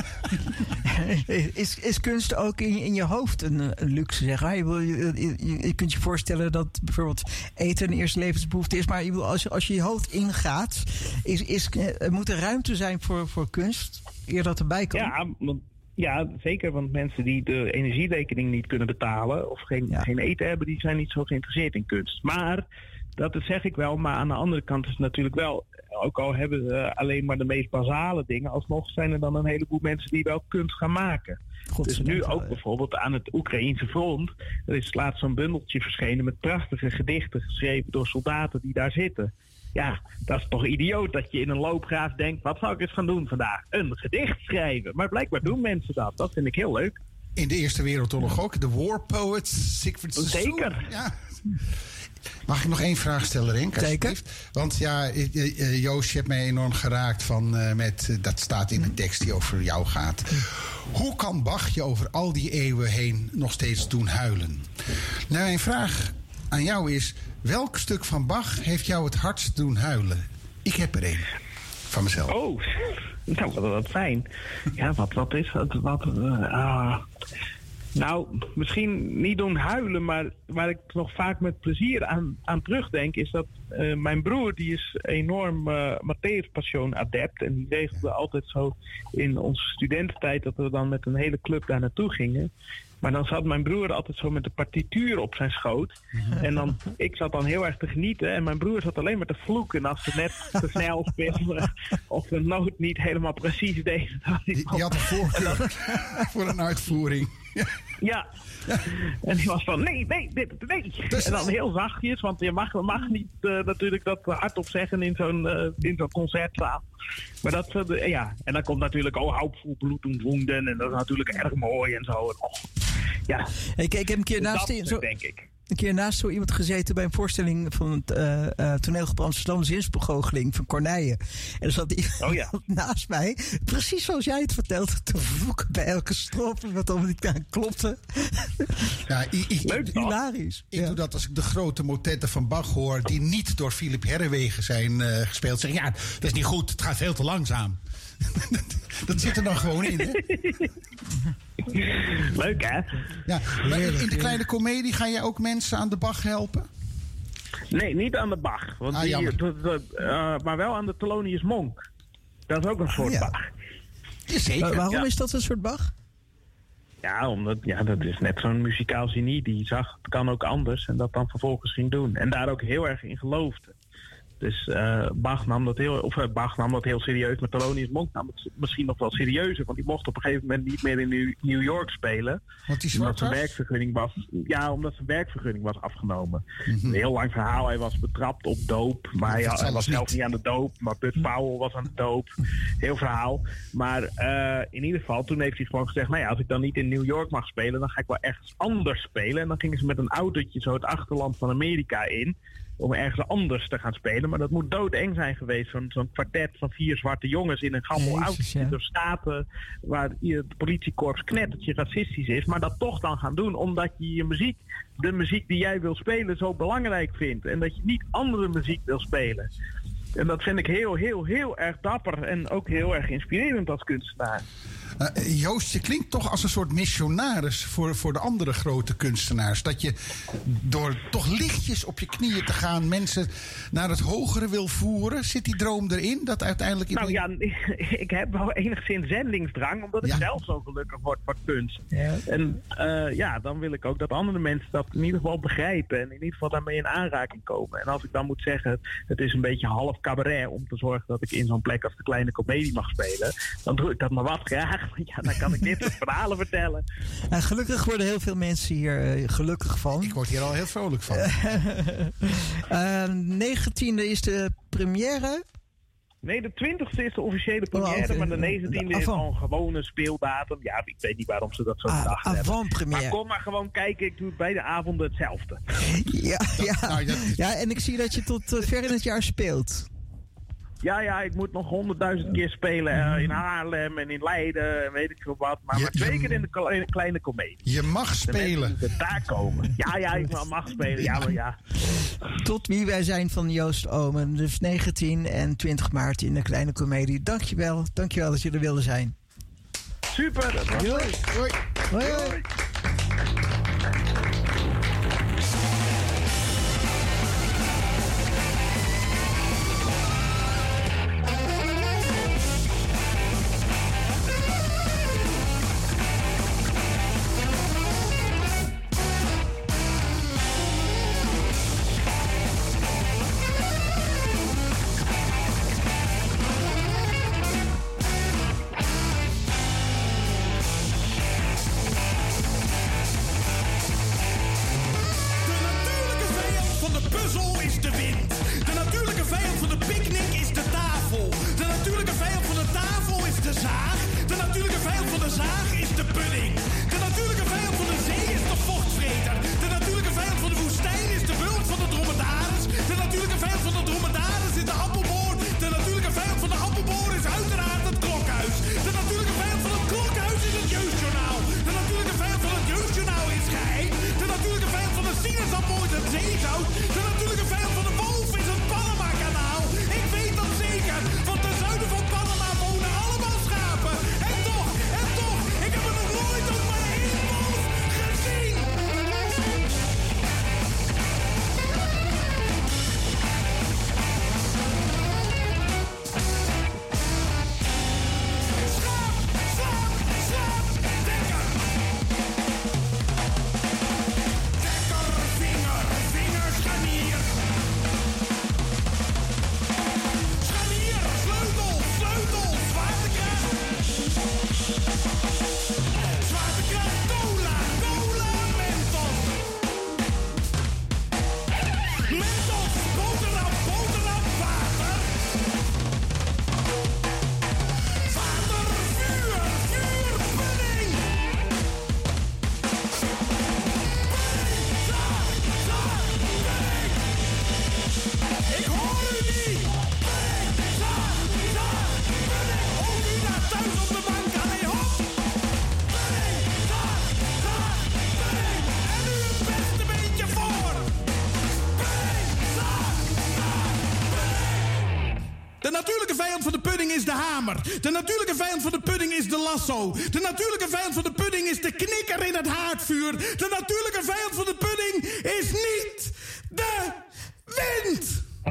is, is kunst ook in, in je hoofd een, een luxe, zeg maar? Je, wil, je, je, je kunt je voorstellen dat bijvoorbeeld eten een eerste levensbehoefte is, maar je wil, als, je, als je je hoofd ingaat, is, is, er moet er ruimte zijn voor, voor kunst, eer dat erbij kan. Ja, want Ja, zeker, want mensen die de energierekening niet kunnen betalen of geen, ja. geen eten hebben, die zijn niet zo geïnteresseerd in kunst. Maar, dat zeg ik wel, maar aan de andere kant is het natuurlijk wel, ook al hebben ze alleen maar de meest basale dingen, alsnog zijn er dan een heleboel mensen die wel kunst gaan maken. God, dus nu ook bijvoorbeeld aan het Oekraïense front, er is laatst zo'n bundeltje verschenen met prachtige gedichten geschreven door soldaten die daar zitten. Ja, dat is toch idioot dat je in een loopgraaf denkt, wat zou ik eens gaan doen vandaag? Een gedicht schrijven. Maar blijkbaar doen mensen dat. Dat vind ik heel leuk. In de Eerste Wereldoorlog ook. De war poets. Siegfried Sassoon. Zeker. Ja. Mag ik nog één vraag stellen, Renk? Zeker. Want ja, Joost, je hebt mij enorm geraakt van, uh, met, dat staat in de tekst die over jou gaat. Hoe kan Bach je over al die eeuwen heen nog steeds doen huilen? Nou, mijn vraag aan jou is, welk stuk van Bach heeft jou het hardst doen huilen? Ik heb er één. Van mezelf. Oh, nou, wat, wat fijn. Ja, wat, wat is dat? Wat, uh, ah. Nou, misschien niet doen huilen, maar waar ik nog vaak met plezier aan, aan terugdenk, is dat uh, mijn broer, die is enorm uh, Matthäus Passion adept. En die regelde altijd zo in onze studententijd dat we dan met een hele club daar naartoe gingen. Maar dan zat mijn broer altijd zo met de partituur op zijn schoot. En dan, ik zat dan heel erg te genieten. En mijn broer zat alleen maar te vloeken als ze net te snel speelden. Of de noot niet helemaal precies deed. Die, die had een voorkeur dan, voor een uitvoering. Ja. ja. En die was van, nee, nee, dit, nee. En dan heel zachtjes, want je mag, mag niet uh, natuurlijk dat hardop zeggen in zo'n, uh, in zo'n concertzaal. Maar dat, uh, ja. En dan komt natuurlijk, oh, Hauptvoel, bloed en wonden. En dat is natuurlijk erg mooi en zo. En, oh. Ja. Ik, ik heb een keer naast dat, die, zo, denk ik. Een keer naast zo iemand gezeten bij een voorstelling van het uh, uh, toneelgroep Amsterdam Zinsbegoocheling van Corneille. En er zat iemand oh ja. naast mij, precies zoals jij het vertelt, te vloeken bij elke strofe, wat allemaal niet aan klopte. Ja, ik, ik, Leuk, hilarisch. Ik ja. doe dat als ik de grote motetten van Bach hoor, die niet door Philip Herrewegen zijn uh, gespeeld. Zeg ja, dat is niet goed, het gaat veel te langzaam. Dat zit er dan gewoon in, hè? Leuk, hè? Ja, maar in de kleine komedie ga jij ook mensen aan de Bach helpen? Nee, niet aan de Bach. Want ah, die, jammer. dat, dat, uh, maar wel aan de Thelonious Monk. Dat is ook een soort ah, ja. Bach. Ja, zeker. Uh, waarom ja. is dat een soort Bach? Ja, omdat ja, dat is net zo'n muzikaal genie die zag, het kan ook anders. En dat dan vervolgens ging doen. En daar ook heel erg in geloofde. Dus uh, Bach nam dat heel, of uh, Bach nam dat heel serieus, maar Thelonious Monk nam het misschien nog wel serieuzer, want die mocht op een gegeven moment niet meer in New York spelen. Want die omdat zijn was? werkvergunning was, ja, omdat zijn werkvergunning was afgenomen. Mm-hmm. Een heel lang verhaal. Hij was betrapt op doop, maar hij, hij was zelf niet aan de doop, maar Bud Powell was aan de doop. Heel verhaal. Maar uh, in ieder geval, toen heeft hij gewoon gezegd, nou ja, als ik dan niet in New York mag spelen, dan ga ik wel ergens anders spelen. En dan gingen ze met een autootje zo het achterland van Amerika in, om ergens anders te gaan spelen. Maar dat moet doodeng zijn geweest. Zo'n, zo'n kwartet van vier zwarte jongens in een gammel autootje ja. door staten waar het politiekorps knettertje racistisch is. Maar dat toch dan gaan doen omdat je je muziek, de muziek die jij wil spelen, zo belangrijk vindt. En dat je niet andere muziek wil spelen. En dat vind ik heel, heel, heel erg dapper en ook heel erg inspirerend als kunstenaar. Uh, Joost, je klinkt toch als een soort missionaris voor, voor de andere grote kunstenaars. Dat je door toch lichtjes op je knieën te gaan mensen naar het hogere wil voeren. Zit die droom erin? Dat uiteindelijk in nou die... ja, ik heb wel enigszins zendingsdrang, omdat ik ja. zelf zo gelukkig word van kunst. Ja. En uh, ja, dan wil ik ook dat andere mensen dat in ieder geval begrijpen en in ieder geval daarmee in aanraking komen. En als ik dan moet zeggen, het is een beetje half cabaret om te zorgen dat ik in zo'n plek als de kleine komedie mag spelen, dan doe ik dat maar wat graag. Ja, dan kan ik dit soort verhalen vertellen. En gelukkig worden heel veel mensen hier uh, gelukkig van. Ik word hier al heel vrolijk van. uh, negentiende is de première. Nee, de twintigste is de officiële première, oh, maar de negentiende is al een gewone speeldatum. Ja, ik weet niet waarom ze dat zo bedacht ah, hebben. Maar kom maar gewoon kijken, ik doe het beide avonden hetzelfde. Ja, ja. ja en ik zie dat je tot uh, ver in het jaar speelt. Ja, ja, ik moet nog honderdduizend keer spelen uh, in Haarlem en in Leiden en weet ik veel wat. Maar, Je- maar twee je- keer in de kle- kleine komedie. Je mag De spelen. mensen moeten daar komen. Ja, ja, ik mag- mag spelen. Ja, maar ja. Tot wie wij zijn van Joost Omen. Dus negentien en twintig maart in de Kleine Comedie. Dankjewel. Dankjewel dat je er wilde zijn. Super. Dat was Hoi. Hoi. Hoi, hoi. Hoi. De natuurlijke vijand van de puzzel is de wind. De natuurlijke vijand van de picknick is de tafel. De natuurlijke vijand van de tafel is de zaag. De natuurlijke vijand van de zaag is de pudding. De natuurlijke vijand van de zee is de vochtvreter. De natuurlijke vijand van de woestijn is de bult van de dromedaris. De natuurlijke vijand van de dromedaris is de appelboor. De natuurlijke vijand van de appelboor is uiteraard het klokhuis. De natuurlijke vijand van het klokhuis is het jeugdjournaal. De natuurlijke vijand van het jeugdjournaal is geheim. De natuurlijke vijand van de sinaasappel is het zeezout. De natuurlijke vijand van de wolf is het Panama-kanaal. Ik weet dat zeker, want ten zuiden van Panama wonen allemaal schapen. En toch, en toch, ik heb er nog nooit ook maar één wolf gezien. Slaap, slaap, slaap, dekker. Dekker, vinger, vinger, scharnier. Scharnier, sleutel, sleutel, zwaartekracht. Zwaartekracht, cola, cola, mentos. Mentos, boterham, boterham, water. Water, vuur, vuur, pudding. Ik hoor u niet! Pudding, zaag, zaag, pudding! Ook u daar thuis op de bank, allee hop! Pudding, zaag, zaag, pudding! En nu het beste beetje voor! Pudding, zaag, zaag, pudding! De natuurlijke vijand van de pudding is de hamer. De natuurlijke vijand van de pudding is de lasso. De natuurlijke vijand van de pudding is de knikker in het haardvuur. De natuurlijke vijand van de pudding is niet de wind.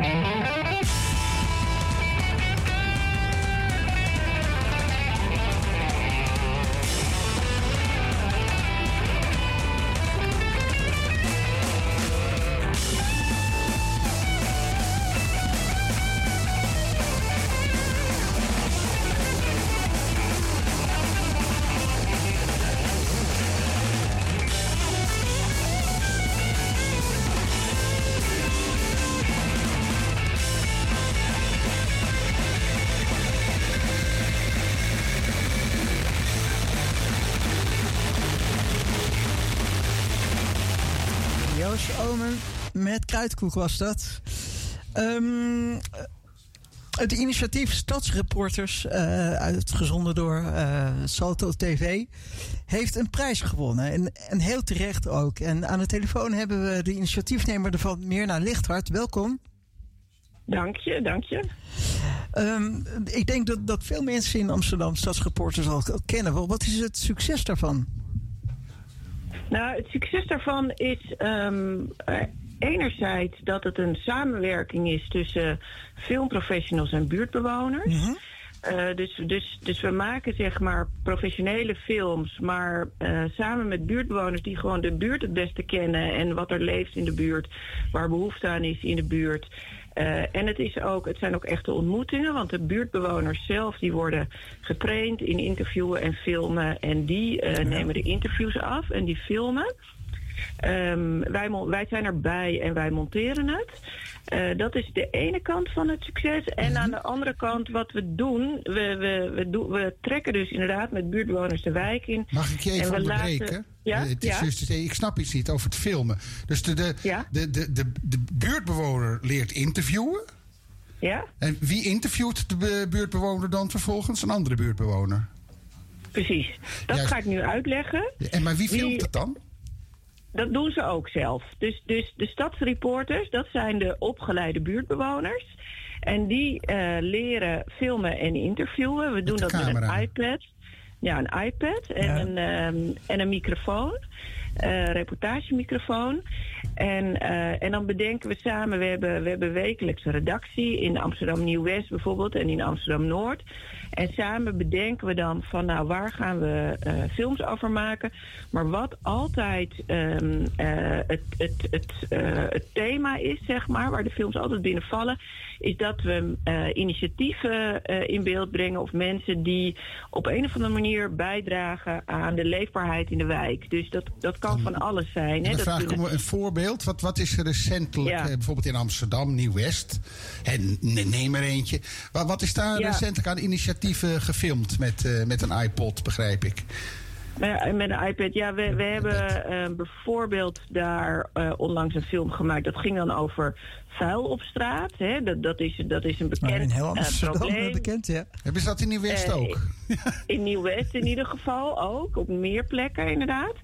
Joost Omen met Kruidkoek was dat. Ehm, het initiatief Stadsreporters, uh, uitgezonden door uh, Salto T V, heeft een prijs gewonnen. En, en heel terecht ook. En aan de telefoon hebben we de initiatiefnemer ervan, Mirna Lichthart. Welkom. Dank je, dank je. Um, ik denk dat, dat veel mensen in Amsterdam Stadsreporters al kennen. Wat is het succes daarvan? Nou, het succes daarvan is um, uh, enerzijds dat het een samenwerking is tussen filmprofessionals en buurtbewoners. Mm-hmm. Uh, dus, dus, dus we maken zeg maar professionele films, maar uh, samen met buurtbewoners die gewoon de buurt het beste kennen en wat er leeft in de buurt, waar behoefte aan is in de buurt. Uh, en het, is ook, het zijn ook echte ontmoetingen, want de buurtbewoners zelf die worden getraind in interviewen en filmen en die uh, nemen de interviews af en die filmen. Um, wij, wij zijn erbij en wij monteren het. Uh, dat is de ene kant van het succes. En mm-hmm. aan de andere kant wat we doen, we, we, we, do, we trekken dus inderdaad met buurtbewoners de wijk in. Mag ik je even onderbreken? Laten, ja? Het is ja? dus, ik snap iets niet over het filmen. Dus de, de, ja? de, de, de, de buurtbewoner leert interviewen. Ja? En wie interviewt de be- buurtbewoner dan vervolgens? Een andere buurtbewoner? Precies. Dat Juist. ga ik nu uitleggen. En maar wie filmt Wie- het dan? Dat doen ze ook zelf. Dus, dus de stadsreporters, dat zijn de opgeleide buurtbewoners. En die uh, leren filmen en interviewen. We doen de dat camera. met een iPad. Ja, een iPad en, Ja. een, um, en een microfoon. Uh, reportagemicrofoon. En, uh, en dan bedenken we samen, we hebben, we hebben wekelijks een redactie in Amsterdam Nieuw-West bijvoorbeeld en in Amsterdam Noord. En samen bedenken we dan van nou waar gaan we uh, films over maken. Maar wat altijd um, uh, het, het, het, uh, het thema is, zeg maar, waar de films altijd binnen vallen, is dat we uh, initiatieven uh, in beeld brengen of mensen die op een of andere manier bijdragen aan de leefbaarheid in de wijk. Dus dat, dat kan van alles zijn. En Hè? dan Dat vraag ik kunnen- om een voorbeeld. Wat, wat is er recentelijk, Ja. eh, bijvoorbeeld in Amsterdam, Nieuw-West? En ne- neem er eentje. Wat, wat is daar Ja. recentelijk aan initiatieven gefilmd met, eh, met een iPod, begrijp ik? Met met een iPad, ja, we, we hebben uh, bijvoorbeeld daar uh, onlangs een film gemaakt. Dat ging dan over vuil op straat. Hè? Dat, dat, is, dat is een Maar bekend in heel uh, Amsterdam probleem. bekend, ja. Hebben ze dat in Nieuw-West Eh, ook? In Nieuw-West in ieder geval ook. Op meer plekken inderdaad.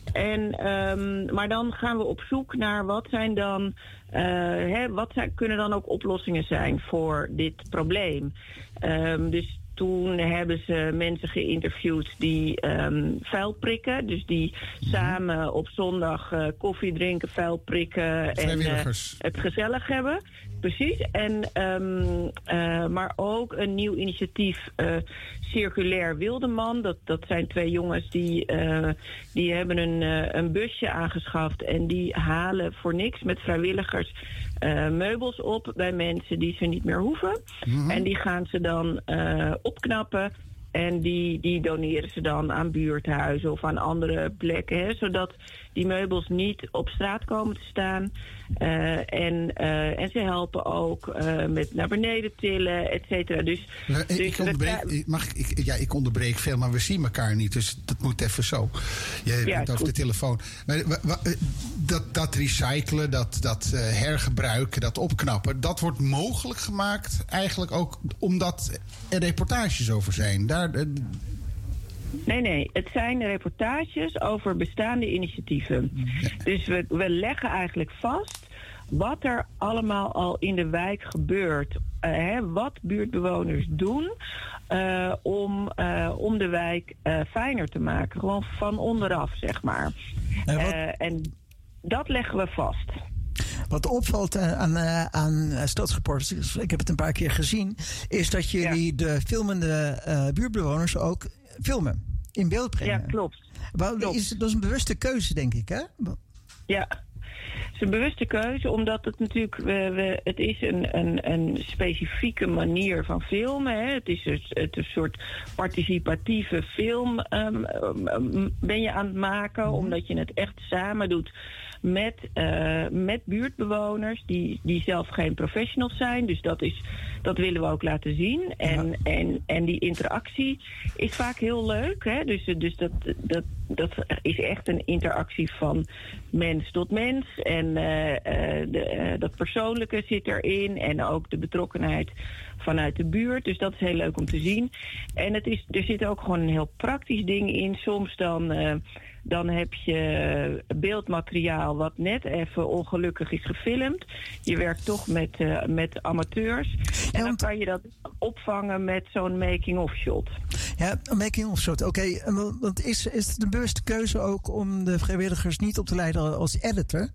En, um, maar dan gaan we op zoek naar wat zijn dan... Uh, hè, wat zijn, kunnen dan ook oplossingen zijn voor dit probleem. Um, dus toen hebben ze mensen geïnterviewd die um, vuil prikken. Dus die mm-hmm. samen op zondag uh, koffie drinken, vuil prikken en uh, het gezellig hebben. Precies. En, um, uh, maar ook een nieuw initiatief, uh, Circulair Wildeman. Dat, dat zijn twee jongens die, uh, die hebben een, uh, een busje aangeschaft. En die halen voor niks met vrijwilligers uh, meubels op bij mensen die ze niet meer hoeven. Mm-hmm. En die gaan ze dan uh, opknappen. En die, die doneren ze dan aan buurthuizen of aan andere plekken. Hè, zodat die meubels niet op straat komen te staan. Uh, en, uh, en ze helpen ook uh, met naar beneden tillen, et cetera. Dus, uh, dus ik, onderbreek, we, mag, ik, ja, ik onderbreek veel, maar we zien elkaar niet. Dus dat moet even zo. Je ja, bent over goed. de telefoon. Maar, wa, wa, dat, dat recyclen, dat, dat uh, hergebruiken, dat opknappen... dat wordt mogelijk gemaakt eigenlijk ook omdat er reportages over zijn. Daar... Uh, Nee, nee. Het zijn reportages over bestaande initiatieven. Ja. Dus we, we leggen eigenlijk vast wat er allemaal al in de wijk gebeurt. Uh, hè, wat buurtbewoners doen uh, om, uh, om de wijk uh, fijner te maken. Gewoon van onderaf, zeg maar. En, wat... uh, en dat leggen we vast. Wat opvalt aan, aan Stadsreporters, ik heb het een paar keer gezien, is dat jullie ja. de filmende uh, buurtbewoners ook filmen, in beeld brengen. Ja, klopt. Wel, klopt. Is, dat is een bewuste keuze, denk ik, hè? Ja, het is een bewuste keuze, omdat het natuurlijk, we, we, het is een, een, een specifieke manier van filmen. Hè. Het is een, het een soort participatieve film um, um, ben je aan het maken, mm-hmm. omdat je het echt samen doet met, uh, met buurtbewoners die, die zelf geen professionals zijn. Dus dat, is, dat willen we ook laten zien. En, ja. en, en die interactie is vaak heel leuk. Hè? Dus, dus dat, dat, dat is echt een interactie van mens tot mens. En uh, uh, de, uh, dat persoonlijke zit erin. En ook de betrokkenheid vanuit de buurt. Dus dat is heel leuk om te zien. En het is, er zit ook gewoon een heel praktisch ding in. Soms dan... Uh, Dan heb je beeldmateriaal wat net even ongelukkig is gefilmd. Je werkt toch met, uh, met amateurs. En dan kan je dat opvangen met zo'n making-of shot. Ja, een making-of shot. Oké, okay. Want is, is het een bewuste keuze ook om de vrijwilligers niet op te leiden als editor?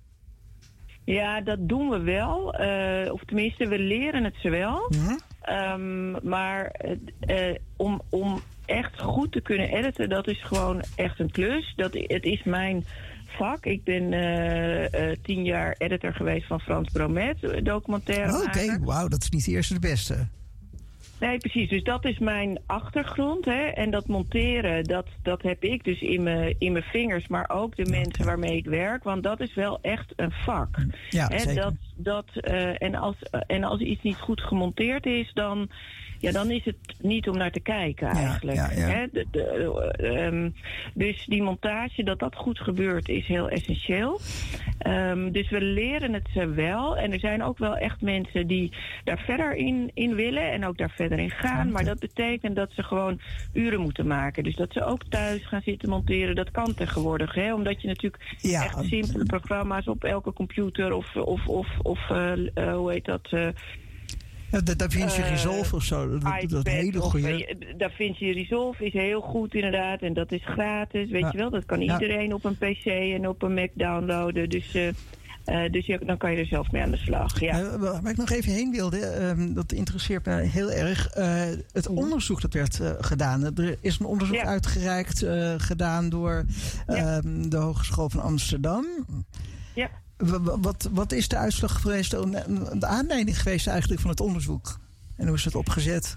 Ja, dat doen we wel. Uh, of tenminste, we leren het ze wel. Mm-hmm. Um, maar uh, om... om echt goed te kunnen editen, dat is gewoon echt een klus. Dat, het is mijn vak. Ik ben uh, uh, tien jaar editor geweest van Frans Bromet, documentaire. Oké, okay. Wauw, dat is niet de eerste de beste. Nee, precies. Dus dat is mijn achtergrond. Hè? En dat monteren, dat, dat heb ik dus in mijn, in mijn vingers, maar ook de mensen waarmee ik werk. Want dat is wel echt een vak. Ja, hè? zeker. Dat, dat uh, en, als, uh, en als iets niet goed gemonteerd is, dan, ja, dan is het niet om naar te kijken eigenlijk. Ja, ja, ja. Hè? De, de, uh, um, dus die montage, dat dat goed gebeurt, is heel essentieel. Um, dus we leren het ze wel. En er zijn ook wel echt mensen die daar verder in, in willen en ook daar verder in gaan. Okay. Maar dat betekent dat ze gewoon uren moeten maken. Dus dat ze ook thuis gaan zitten monteren, dat kan tegenwoordig. Hè? Omdat je natuurlijk ja. echt simpele programma's op elke computer of, of, of, of uh, uh, hoe heet dat... Uh, Ja, de DaVinci uh, Resolve of zo, dat, iPad, dat hele goede. DaVinci Resolve is heel goed inderdaad en dat is gratis, weet ja. je wel. Dat kan ja. iedereen op een pc en op een Mac downloaden, dus... Uh, Uh, dus ja, dan kan je er zelf mee aan de slag. Ja. Uh, waar ik nog even heen wilde, um, dat interesseert me heel erg. Uh, het onderzoek dat werd uh, gedaan. Er is een onderzoek ja. uitgereikt, uh, gedaan door uh, ja. de Hogeschool van Amsterdam. Ja. W- wat, wat is de uitslag geweest, de aanleiding geweest eigenlijk van het onderzoek? En hoe is het opgezet?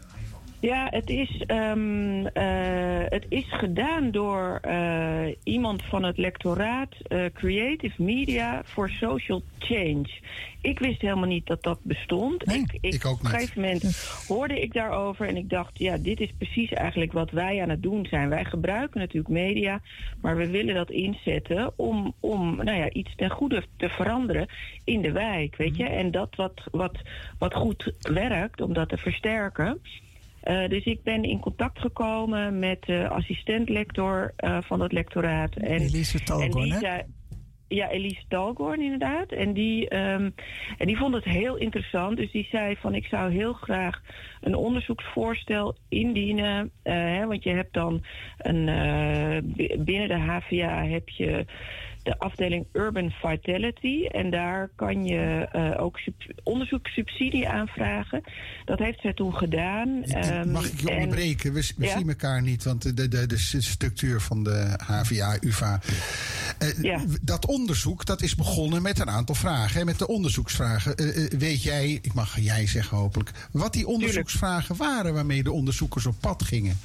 Ja, het is, um, uh, het is gedaan door uh, iemand van het lectoraat uh, Creative Media for Social Change. Ik wist helemaal niet dat dat bestond. Nee, ik, ik, ik ook niet. Op een gegeven moment hoorde ik daarover en ik dacht, ja, dit is precies eigenlijk wat wij aan het doen zijn. Wij gebruiken natuurlijk media, maar we willen dat inzetten om, om nou ja, iets ten goede te veranderen in de wijk, weet je. En dat wat, wat, wat goed werkt, om dat te versterken. Uh, dus ik ben in contact gekomen met de assistent-lector uh, van het lectoraat. En, Elise Talgorn, hè? Zei, ja, Elise Talgorn inderdaad. En die, um, en die vond het heel interessant. Dus die zei van, ik zou heel graag een onderzoeksvoorstel indienen. Uh, hè, want je hebt dan een, uh, binnen de H V A heb je de afdeling Urban Vitality. En daar kan je uh, ook sub- onderzoekssubsidie aanvragen. Dat heeft zij toen gedaan. Um, Mag ik je en, onderbreken? We, we ja? zien elkaar niet, want de, de, de, de structuur van de H V A, U vA... Uh, ja. Dat onderzoek, dat is begonnen met een aantal vragen. Hè, met de onderzoeksvragen. Uh, uh, weet jij, ik mag jij zeggen hopelijk, wat die onderzoeksvragen Tuurlijk. waren waarmee de onderzoekers op pad gingen?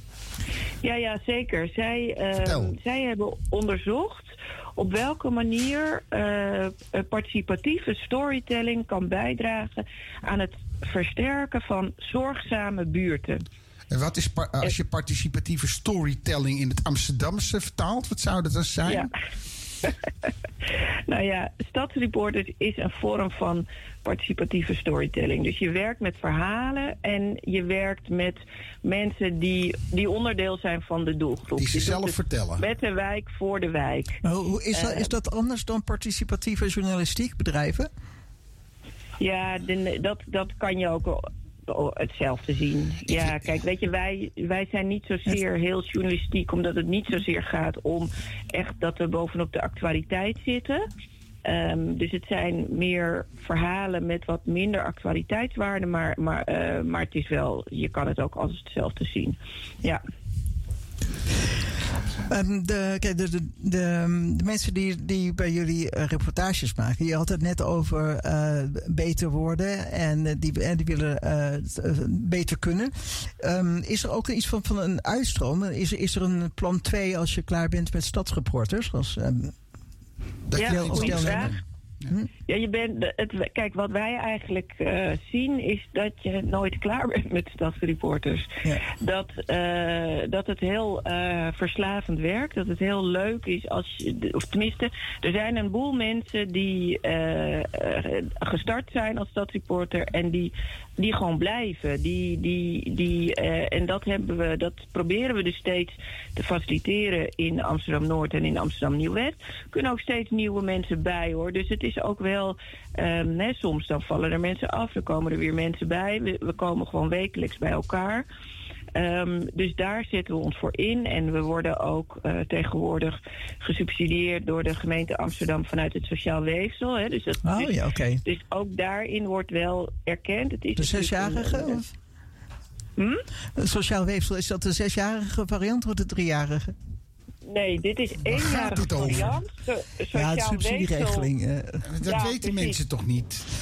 Ja, ja, zeker. Zij, uh, zij hebben onderzocht op welke manier uh, participatieve storytelling kan bijdragen aan het versterken van zorgzame buurten. En wat is, als je participatieve storytelling in het Amsterdamse vertaalt, wat zou dat dan zijn? Ja. Nou ja, Stadsreporters is een vorm van participatieve storytelling. Dus je werkt met verhalen en je werkt met mensen die, die onderdeel zijn van de doelgroep. Die ze zelf vertellen. Met de wijk, voor de wijk. Nou, hoe is, dat, is dat anders dan participatieve journalistiek bedrijven? Ja, de, dat, dat kan je ook hetzelfde zien. Ja, kijk, weet je, wij, wij zijn niet zozeer heel journalistiek, omdat het niet zozeer gaat om echt dat we bovenop de actualiteit zitten. Um, dus het zijn meer verhalen met wat minder actualiteitswaarde, maar, maar, uh, maar het is wel, je kan het ook als hetzelfde zien. Ja. Um, de, kijk, de, de, de, de mensen die, die bij jullie uh, reportages maken, je had het net over uh, beter worden en uh, die, en die willen uh, beter kunnen. Um, is er ook iets van, van een uitstroom? Is, is er een plan twee als je klaar bent met Stadsreporters? Als, um, dat ja, goede vraag. Hm? Ja, je bent, het, kijk, wat wij eigenlijk uh, zien is dat je nooit klaar bent met Stadsreporters. Ja. Dat, uh, dat het heel uh, verslavend werkt, dat het heel leuk is als je, of tenminste, er zijn een boel mensen die uh, uh, gestart zijn als Stadsreporter en die, die gewoon blijven. Die, die, die, uh, en dat hebben we, dat proberen we dus steeds te faciliteren in Amsterdam-Noord en in Amsterdam-Nieuw-West. Er kunnen ook steeds nieuwe mensen bij, hoor. Dus het is ook wel, um, nee, soms dan vallen er mensen af, er komen er weer mensen bij. We, we komen gewoon wekelijks bij elkaar. Um, dus daar zetten we ons voor in. En we worden ook uh, tegenwoordig gesubsidieerd door de gemeente Amsterdam vanuit het sociaal weefsel. Hè. Dus, dat, oh, dus, ja, okay. dus ook daarin wordt wel erkend. Het is de zesjarige? Een, of? Hm? Sociaal weefsel, is dat de zesjarige variant of de driejarige? Nee, dit is eenjarige variant. So, ja, de subsidieregeling. Uh. Dat ja, weten precies. mensen toch niet?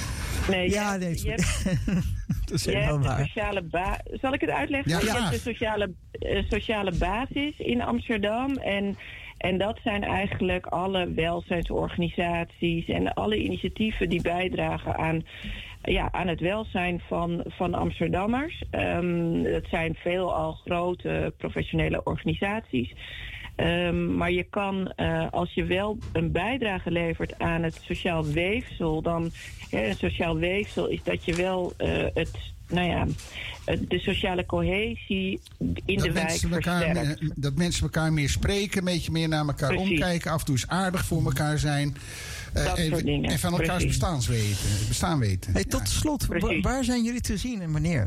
Nee, ja, je, nee, je hebt, dat is je helemaal hebt de waar. sociale ba- Zal ik het uitleggen? Ja, je ja. hebt de sociale, uh, sociale basis in Amsterdam. En, en dat zijn eigenlijk alle welzijnsorganisaties en alle initiatieven die bijdragen aan, ja, aan het welzijn van, van Amsterdammers. Um, dat zijn veelal grote professionele organisaties. Um, maar je kan, uh, als je wel een bijdrage levert aan het sociaal weefsel, dan, ja, een sociaal weefsel is dat je wel uh, het, nou ja, de sociale cohesie in dat de wijk mensen elkaar versterkt. meer, dat mensen elkaar meer spreken, een beetje meer naar elkaar Precies. omkijken, af en toe eens aardig voor elkaar zijn. Uh, Dat en, soort dingen. en van elkaars Precies. bestaans weten, bestaan weten. Hey, tot Ja. slot, wa- Precies. waar zijn jullie te zien en wanneer?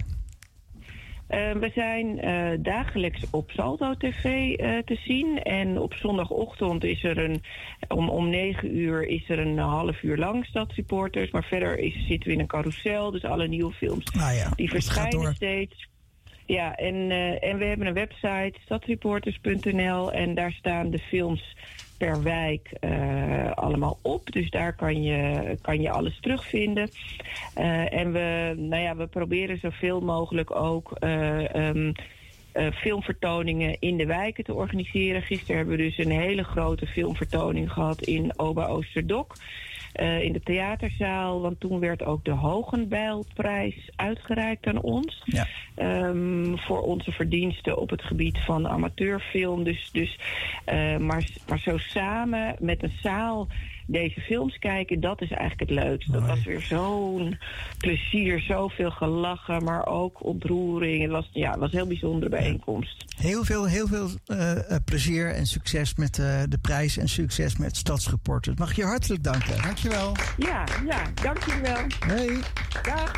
Uh, we zijn uh, dagelijks op Salto T V uh, te zien. En op zondagochtend is er een, om, om negen uur is er een half uur lang Stadsreporters. Maar verder is, zitten we in een carousel, dus alle nieuwe films Ah ja, die het gaat verschijnen door. steeds. Ja, en, uh, en we hebben een website, stadsreporters punt n l. En daar staan de films per wijk uh, allemaal op. Dus daar kan je, kan je alles terugvinden. Uh, en we, nou ja, we proberen zoveel mogelijk ook uh, um, uh, filmvertoningen in de wijken te organiseren. Gisteren hebben we dus een hele grote filmvertoning gehad in Ober-Oosterdok. Uh, in de theaterzaal, want toen werd ook de Hogenbijlprijs uitgereikt aan ons. Ja. Um, voor onze verdiensten op het gebied van amateurfilm. Dus, dus, uh, maar, maar zo samen met een zaal deze films kijken, dat is eigenlijk het leukste. Dat was weer zo'n plezier, zoveel gelachen, maar ook ontroering. Het was, ja, het was een heel bijzondere bijeenkomst. Heel veel, heel veel uh, plezier en succes met uh, de prijs en succes met Stadsreporters. Mag je hartelijk danken. Dankjewel. Ja, ja, dank jullie wel. Hey. Dag.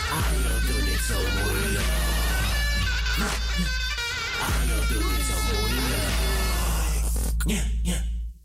Ayo doen niet zo moeilijk. Ayo doen niet zo moeilijk. Ja, ja.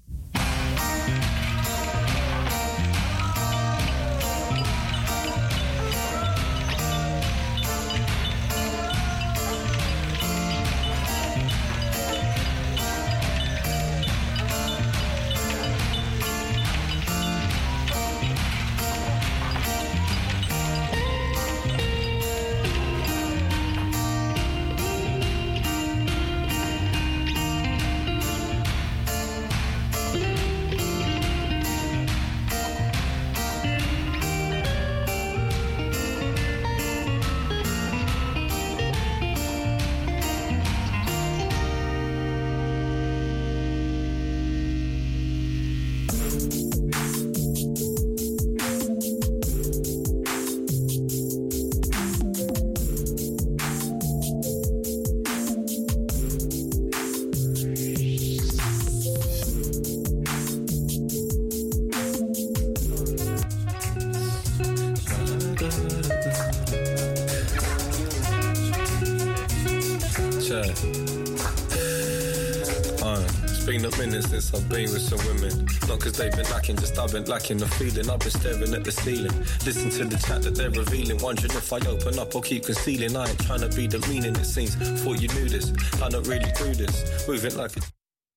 Since I've been with some women, not cause they've been lacking, just I've been lacking the feeling. I've been staring at the ceiling, listen to the chat that they're revealing, wondering if I open up or keep concealing. I ain't trying to be the meaning it seems. Thought you knew this, I don't really do this, moving like a